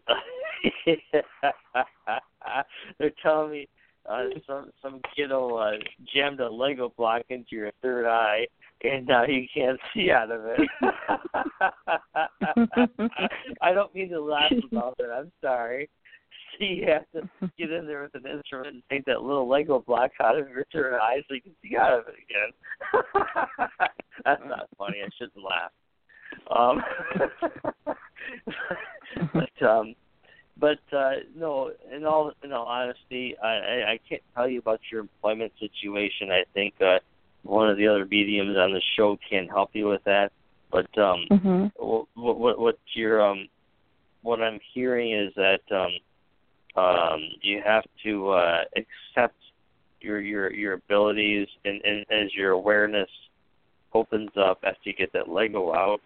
They're telling me some kiddo jammed a Lego block into your third eye, and now you can't see out of it. I don't mean to laugh about it. I'm sorry. So you have to get in there with an instrument and take that little Lego block out of your third eye so you can see out of it again. That's not funny. I shouldn't laugh. But no. In all honesty, I can't tell you about your employment situation. I think one of the other mediums on the show can help you with that. But what I'm hearing is that you have to accept your abilities, and as your awareness opens up after you get that Lego out.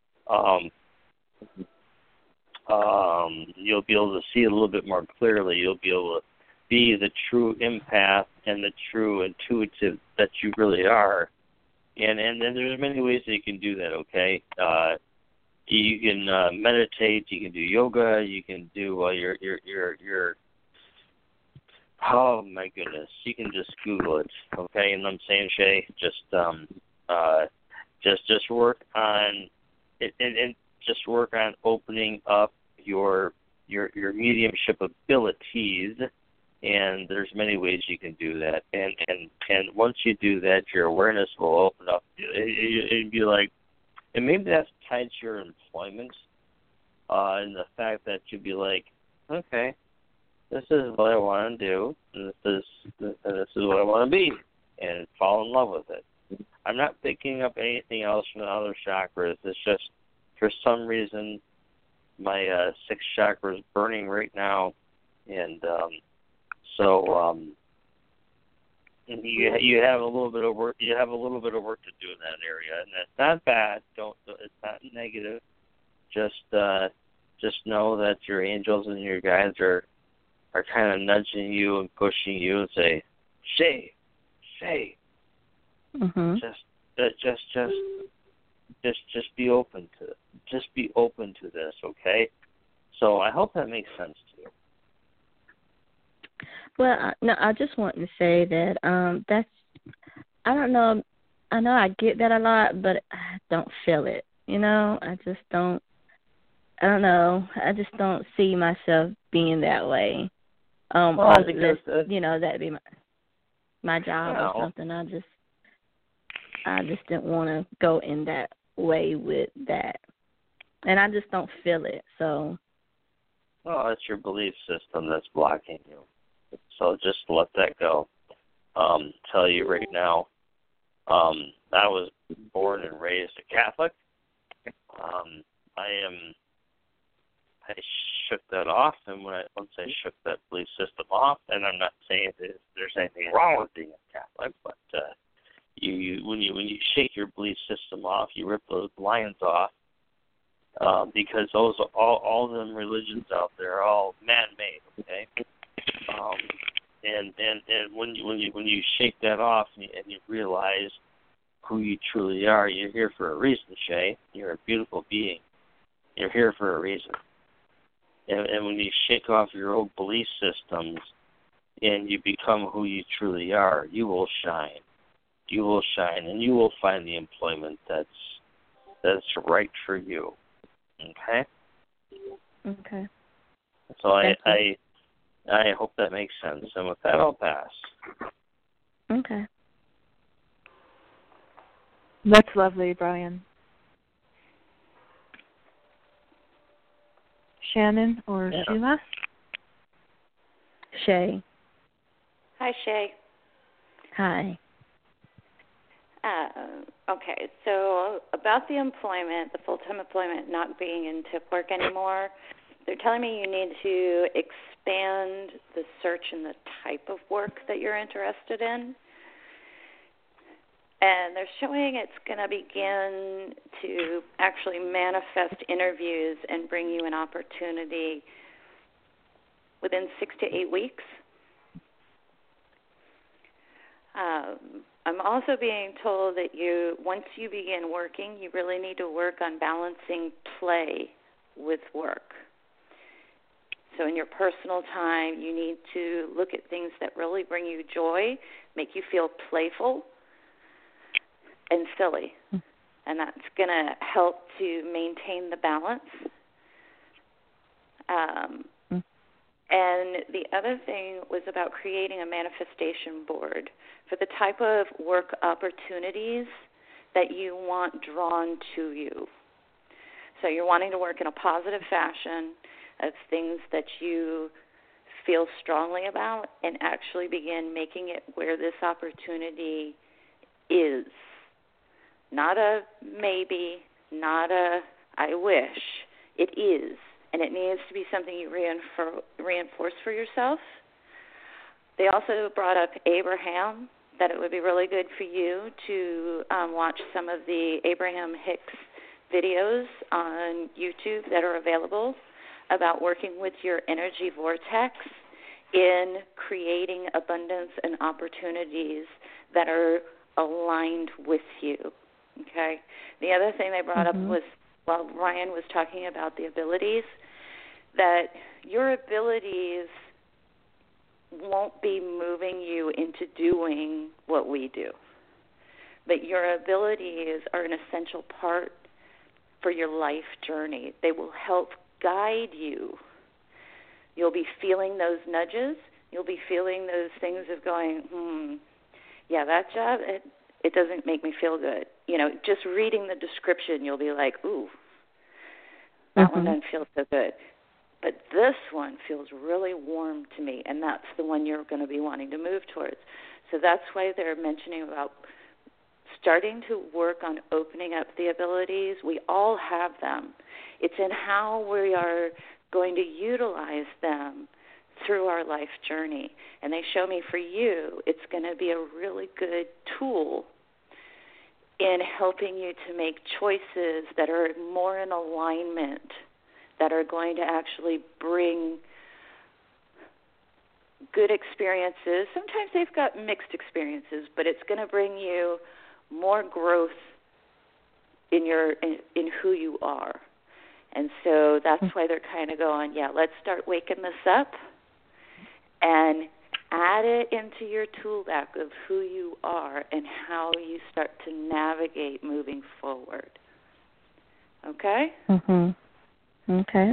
You'll be able to see a little bit more clearly. You'll be able to be the true empath and the true intuitive that you really are. And there's many ways that you can do that, okay? You can meditate, you can do yoga, you can do your oh my goodness, you can just Google it, okay? And I'm saying, Shay, just work on it and just work on opening up your mediumship abilities, and there's many ways you can do that. And once you do that, your awareness will open up. It'd be like, and maybe that's tied to your employment, and the fact that you'd be like, okay, this is what I want to do, and this is what I want to be, and fall in love with it. I'm not picking up anything else from the other chakras. It's just, for some reason, my sixth chakra is burning right now, and and you have a little bit of work. You have a little bit of work to do in that area, and that's not bad. It's not negative. Just know that your angels and your guides are kind of nudging you and pushing you and say, Shay. Just be open to it. Just be open to this, okay? So I hope that makes sense to you. Well, no, I just want to say that that's, I don't know, I know I get that a lot, but I don't feel it, I just don't, I don't know, I just don't see myself being that way. That'd be my, my job or something. I just didn't want to go in that way with that. And I just don't feel it, so. Well, it's your belief system that's blocking you. So just let that go. Tell you right now, I was born and raised a Catholic. I shook that off, and once I shook that belief system off, and I'm not saying that there's anything wrong with being a Catholic, but when you shake your belief system off, you rip those blinds off, because those all them religions out there are all man-made, okay? And when you shake that off and you realize who you truly are, you're here for a reason, Shay. You're a beautiful being. You're here for a reason. And when you shake off your old belief systems and you become who you truly are, you will shine. You will shine, and you will find the employment that's right for you. Okay? Okay. So I hope that makes sense. And with that, I'll pass. Okay. That's lovely, Brian. Shannon or Sheila? Shay. Hi, Shay. Hi. Okay, so about the employment, the full-time employment not being in tip work anymore, they're telling me you need to expand the search and the type of work that you're interested in. And they're showing it's going to begin to actually manifest interviews and bring you an opportunity within 6 to 8 weeks. I'm also being told that once you begin working, you really need to work on balancing play with work. So in your personal time, you need to look at things that really bring you joy, make you feel playful and silly. And that's going to help to maintain the balance. And the other thing was about creating a manifestation board for the type of work opportunities that you want drawn to you. So you're wanting to work in a positive fashion of things that you feel strongly about and actually begin making it where this opportunity is. Not a maybe, not a I wish. It is. And it needs to be something you reinforce for yourself. They also brought up Abraham, that it would be really good for you to watch some of the Abraham Hicks videos on YouTube that are available about working with your energy vortex in creating abundance and opportunities that are aligned with you. Okay? The other thing they brought up was, while Ryan was talking about the abilities, that your abilities won't be moving you into doing what we do. But your abilities are an essential part for your life journey. They will help guide you. You'll be feeling those nudges. You'll be feeling those things of going, yeah, that job, it doesn't make me feel good. You know, just reading the description, you'll be like, ooh, that one doesn't feel so good. But this one feels really warm to me, and that's the one you're going to be wanting to move towards. So that's why they're mentioning about starting to work on opening up the abilities. We all have them. It's in how we are going to utilize them through our life journey. And they show me for you, it's going to be a really good tool in helping you to make choices that are more in alignment, that are going to actually bring good experiences. Sometimes they've got mixed experiences, but it's going to bring you more growth in who you are. And so that's why they're kind of going, yeah, let's start waking this up and add it into your tool bag of who you are and how you start to navigate moving forward. Okay? Okay.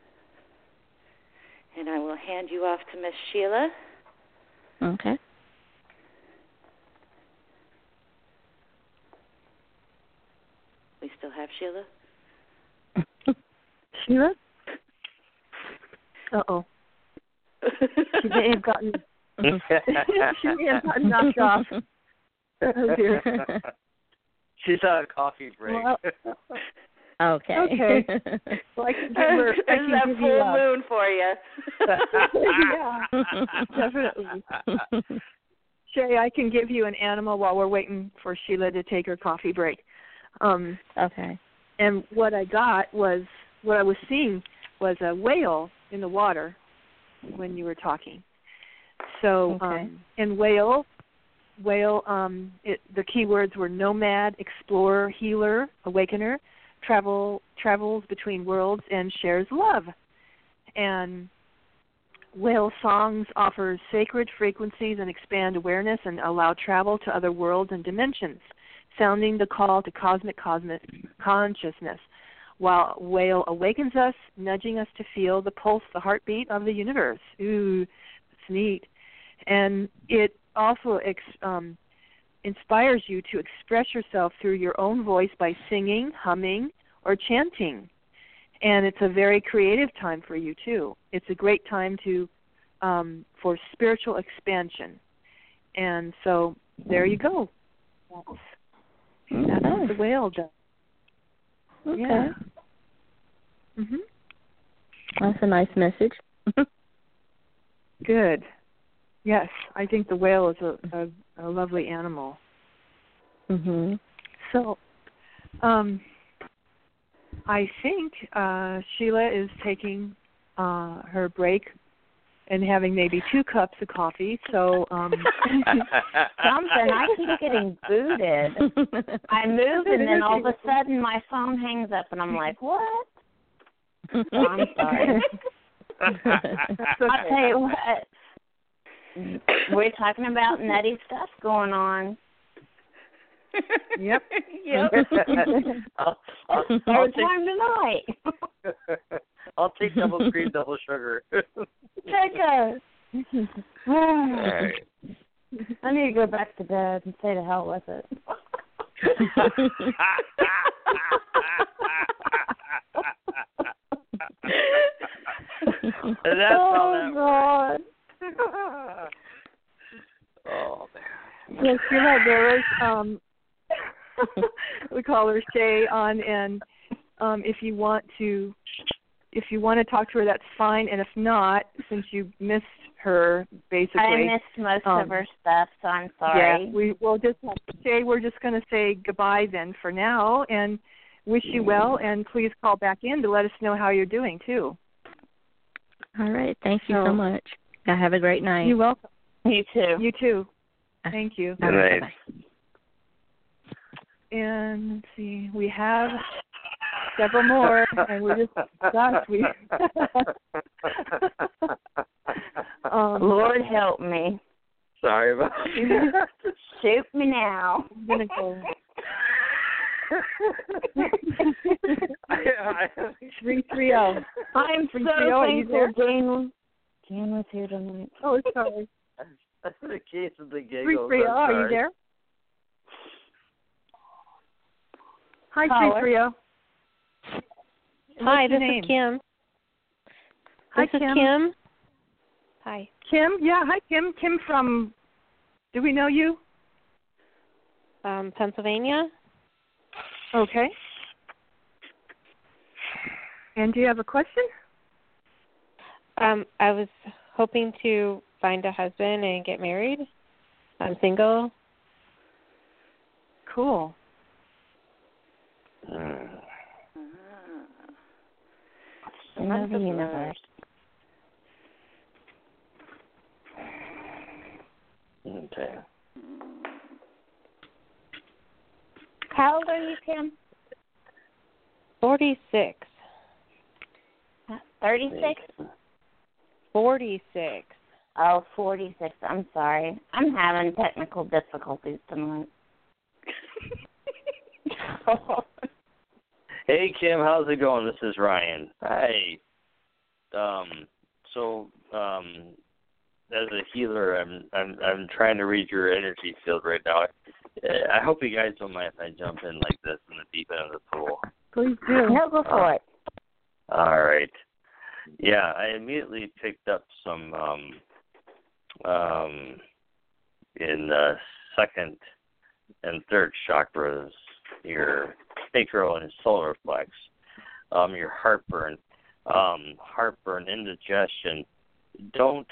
And I will hand you off to Miss Sheila. Okay. We still have Sheila? Sheila? Uh-oh. She may have gotten knocked off. Oh, dear. She's on a coffee break. Well, Okay. Well, I can give her. This is a full moon for you. Yeah, definitely. Shay, I can give you an animal while we're waiting for Sheila to take her coffee break. Okay. And what I was seeing was a whale in the water when you were talking. So, okay. In whale, the key words were nomad, explorer, healer, awakener, travels between worlds, and shares love. And whale songs offer sacred frequencies and expand awareness and allow travel to other worlds and dimensions, sounding the call to cosmic consciousness, while whale awakens us, nudging us to feel the pulse, the heartbeat of the universe. Ooh, that's neat. And it also inspires you to express yourself through your own voice by singing, humming, or chanting. And it's a very creative time for you, too. It's a great time for spiritual expansion. And so there you go. That's what the whale does. Okay. Yeah. That's a nice message. Good. Yes, I think the whale is a lovely animal. So, I think Sheila is taking her break and having maybe 2 cups of coffee. So, something. I keep getting booted. I move, and then all of a sudden my phone hangs up, and I'm like, what? So I'm sorry. I'll tell you what. We're talking about nutty stuff going on. Yep. Third time tonight. I'll take double cream, double sugar. Take a. All right. I need to go back to bed and say to hell with it. God. Oh, man. Yes, there is, we call her Shay on, and if you want to talk to her, that's fine. And if not, since you missed her, basically. I missed most of her stuff, so I'm sorry. Yeah, we'll just Shay, we're just going to say goodbye then for now, and wish you well, and please call back in to let us know how you're doing too. All right. Thank you so much. Yeah, have a great night. You're welcome. You too. You too. Thank you. Good night. And let's see, we have several more, and we're just, gosh, we. Lord help me. Sorry about that. Shoot me now. I'm gonna go. 330. I'm so thankful Jan was here tonight. Oh, sorry. That's the case of the giggles. 330, are you there? Hi, 330. Hi, this is Kim. Hi, This is Kim. Hi. Kim? Yeah, hi, Kim. Kim from, do we know you? Pennsylvania. Okay. And do you have a question? I was hoping to find a husband and get married. I'm Cool. Love the universe. Okay. How old are you, Kim? 46. 36? 46. Oh, 46. I'm sorry. I'm having technical difficulties tonight. Hey Kim, how's it going? This is Ryan. Hi. As a healer, I'm trying to read your energy field right now. I hope you guys don't mind if I jump in like this in the deep end of the pool. Please do. No, go for it. All right. Yeah, I immediately picked up some in the second and third chakras, your sacral and solar plex, your heartburn, indigestion. Don't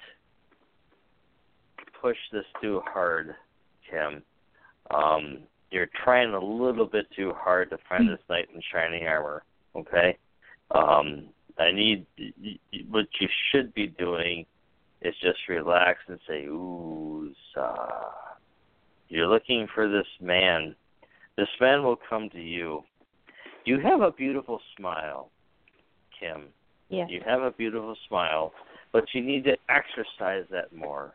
push this too hard, Kim. You're trying a little bit too hard to find this knight in shining armor, okay? I need, what you should be doing is just relax and say, ooh, you're looking for this man. This man will come to you. You have a beautiful smile, Kim. Yes. You have a beautiful smile, but you need to exercise that more.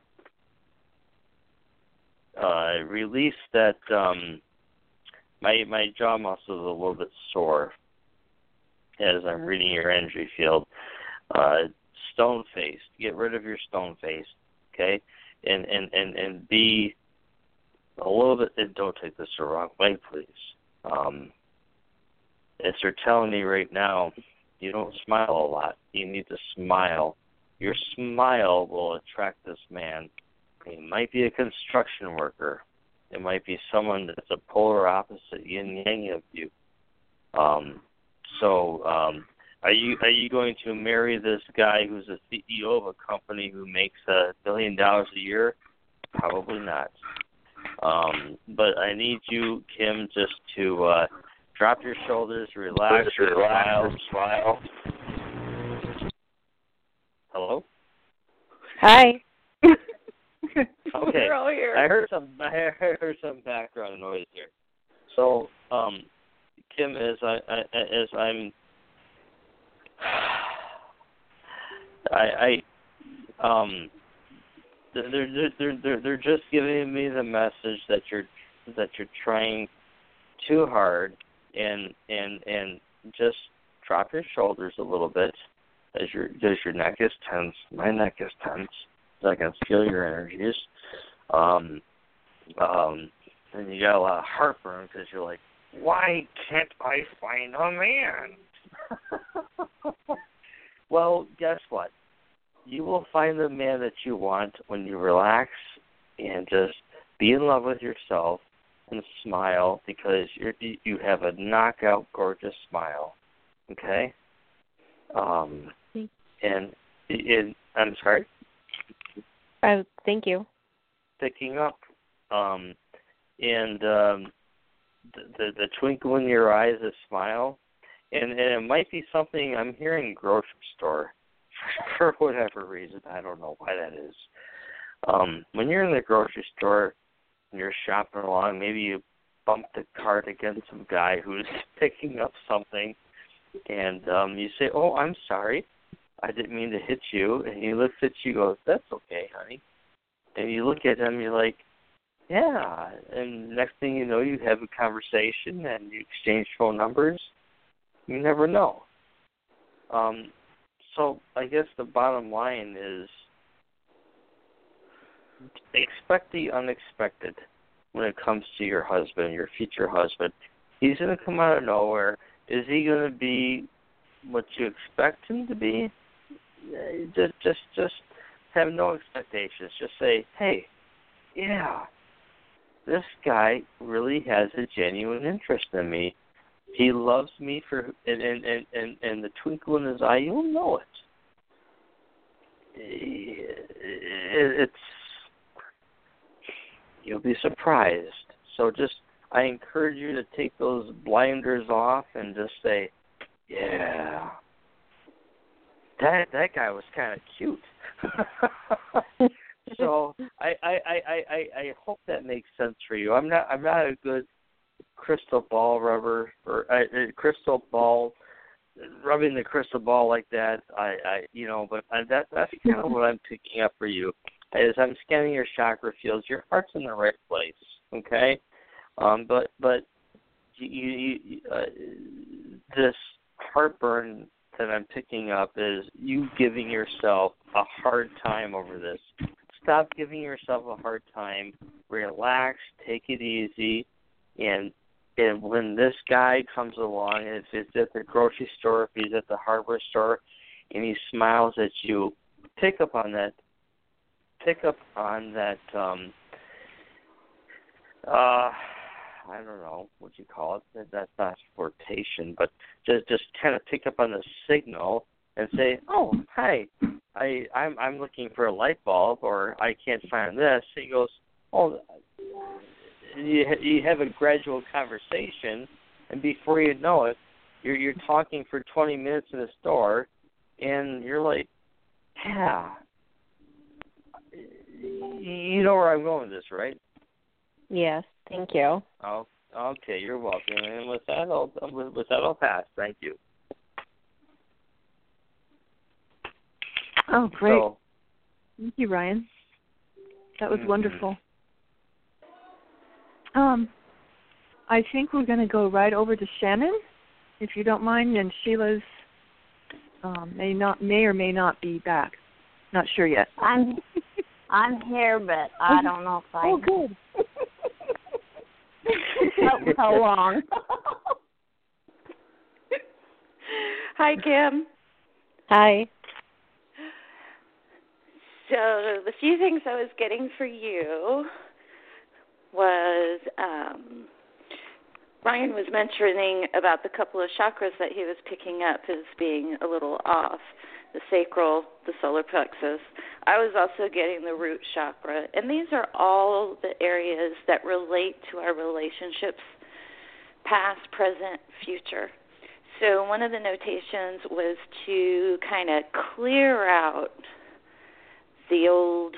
Release that, my jaw muscle is a little bit sore as I'm reading your energy field. Stone-faced. Get rid of your stone-faced, okay? And be a little bit, and don't take this the wrong way, please. As they're telling me right now, you don't smile a lot. You need to smile. Your smile will attract this man. He might be a construction worker. It might be someone that's a polar opposite, yin-yang of you. Are you going to marry this guy who's a CEO of a company who makes $1 billion a year? Probably not. But I need you, Kim, just to drop your shoulders, relax, smile. Hello? Hi. Okay. We're all here. I heard some background noise here. So, Kim, they're just giving me the message that you're trying too hard, and just drop your shoulders a little bit as your neck is tense. My neck is tense. I can feel your energies. And you got a lot of heartburn because you're like, why can't I find a man? Well, guess what? You will find the man that you want when you relax and just be in love with yourself and smile, because you have a knockout, gorgeous smile. Okay? And I'm sorry? Thank you. Picking up. The twinkle in your eyes, a smile. And it might be something I'm hearing grocery store for whatever reason. I don't know why that is. When you're in the grocery store and you're shopping along, maybe you bump the cart against some guy who's picking up something, and you say, oh, I'm sorry. I didn't mean to hit you. And he looks at you and goes, that's okay, honey. And you look at him, you're like, yeah. And next thing you know, you have a conversation and you exchange phone numbers. You never know. So I guess the bottom line is expect the unexpected when it comes to your husband, your future husband. He's going to come out of nowhere. Is he going to be what you expect him to be? Just have no expectations. Just say, hey, yeah, this guy really has a genuine interest in me. He loves me for, and the twinkle in his eye, you'll know it. You'll be surprised. So I encourage you to take those blinders off and just say, yeah, that guy was kind of cute. So I hope that makes sense for you. I'm not a good crystal ball rubber or crystal ball rubbing the crystal ball like that. But that's kind of what I'm picking up for you. As I'm scanning your chakra fields, your heart's in the right place. Okay, but this heartburn that I'm picking up is you giving yourself a hard time over this. Stop giving yourself a hard time. Relax, take it easy, and And when this guy comes along, and if it's at the grocery store, if he's at the hardware store, and he smiles at you, pick up on that. I don't know what you call it. That's not flirtation, but just kind of pick up on the signal and say, "Oh, hi, I'm looking for a light bulb, or I can't find this." He goes, "Oh." You have a gradual conversation, and before you know it, you're talking for 20 minutes in the store, and you're like, "Yeah." You know where I'm going with this, right? Yes, thank you. Oh, okay, you're welcome. And with that, I'll pass. Thank you. Oh, great. So, thank you, Ryan. That was wonderful. I think we're going to go right over to Shannon, if you don't mind, and Sheila's may or may not be back. Not sure yet. I'm here, but I don't know if I. Oh, good. How long? Hi, Kim. Hi. So the few things I was getting for you was Ryan was mentioning about the couple of chakras that he was picking up as being a little off, the sacral, the solar plexus. I was also getting the root chakra, and these are all the areas that relate to our relationships, past, present, future. So one of the notations was to kind of clear out the old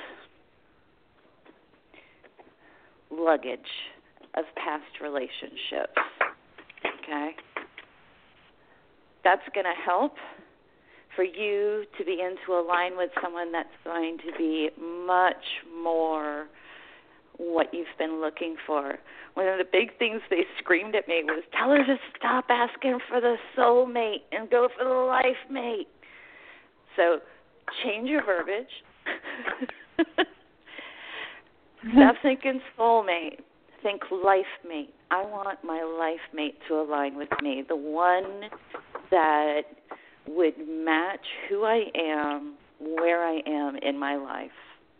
luggage of past relationships, okay? That's going to help for you to begin to align with someone that's going to be much more what you've been looking for. One of the big things they screamed at me was, tell her to stop asking for the soulmate and go for the life mate. So change your verbiage. Stop thinking soulmate. Think life mate. I want my life mate to align with me, the one that would match who I am, where I am in my life.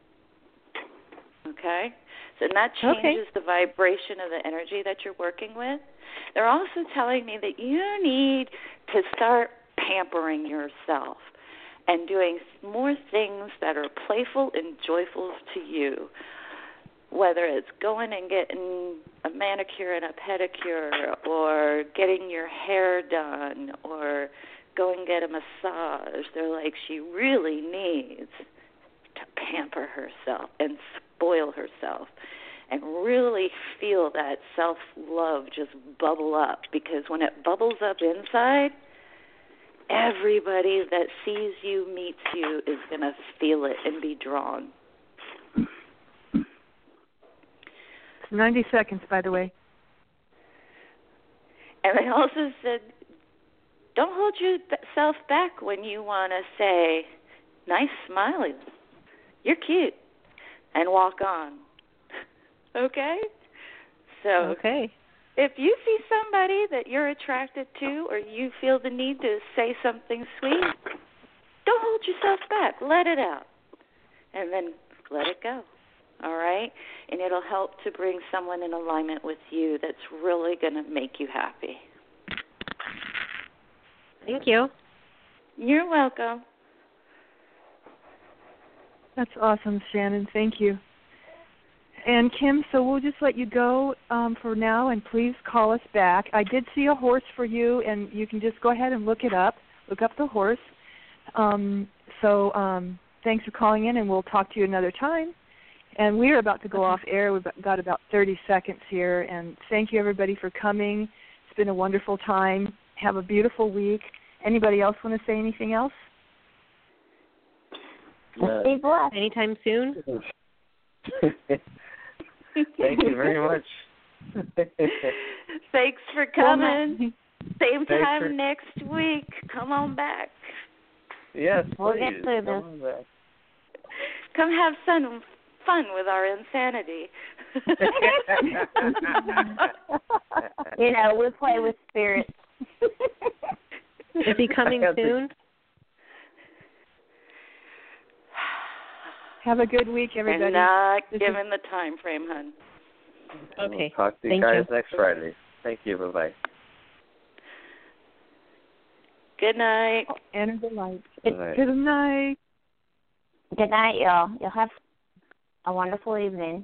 Okay? So that changes the vibration of the energy that you're working with. They're also telling me that you need to start pampering yourself and doing more things that are playful and joyful to you, whether it's going and getting a manicure and a pedicure, or getting your hair done, or go and get a massage. They're like, she really needs to pamper herself and spoil herself and really feel that self-love just bubble up, because when it bubbles up inside, everybody that sees you, meets you, is going to feel it and be drawn. 90 seconds, by the way. And they also said, don't hold yourself back when you want to say, nice smiling, you're cute, and walk on. Okay? So if you see somebody that you're attracted to, or you feel the need to say something sweet, don't hold yourself back. Let it out. And then let it go. All right? And it'll help to bring someone in alignment with you that's really going to make you happy. Thank you. You're welcome. That's awesome, Shannon. Thank you. And Kim, so we'll just let you go for now, and please call us back. I did see a horse for you, and you can just go ahead and look it up. Look up the horse. Thanks for calling in, and we'll talk to you another time. And we are about to go off air. We've got about 30 seconds here. And thank you, everybody, for coming. It's been a wonderful time. Have a beautiful week. Anybody else want to say anything else? Stay blessed. Anytime soon. Thank you very much. Thanks for coming. Same time next week. Come on back. Yes, we'll please. get through this. Come have some fun with our insanity. We play with spirits. Is he coming soon? Have a good week, everybody. I'm not given the time frame, hon. Okay. We'll talk to you guys next Friday. Thank you. Bye-bye. Good night. Enter the light. Good night. Good night. Good night, y'all. You'll have a wonderful evening.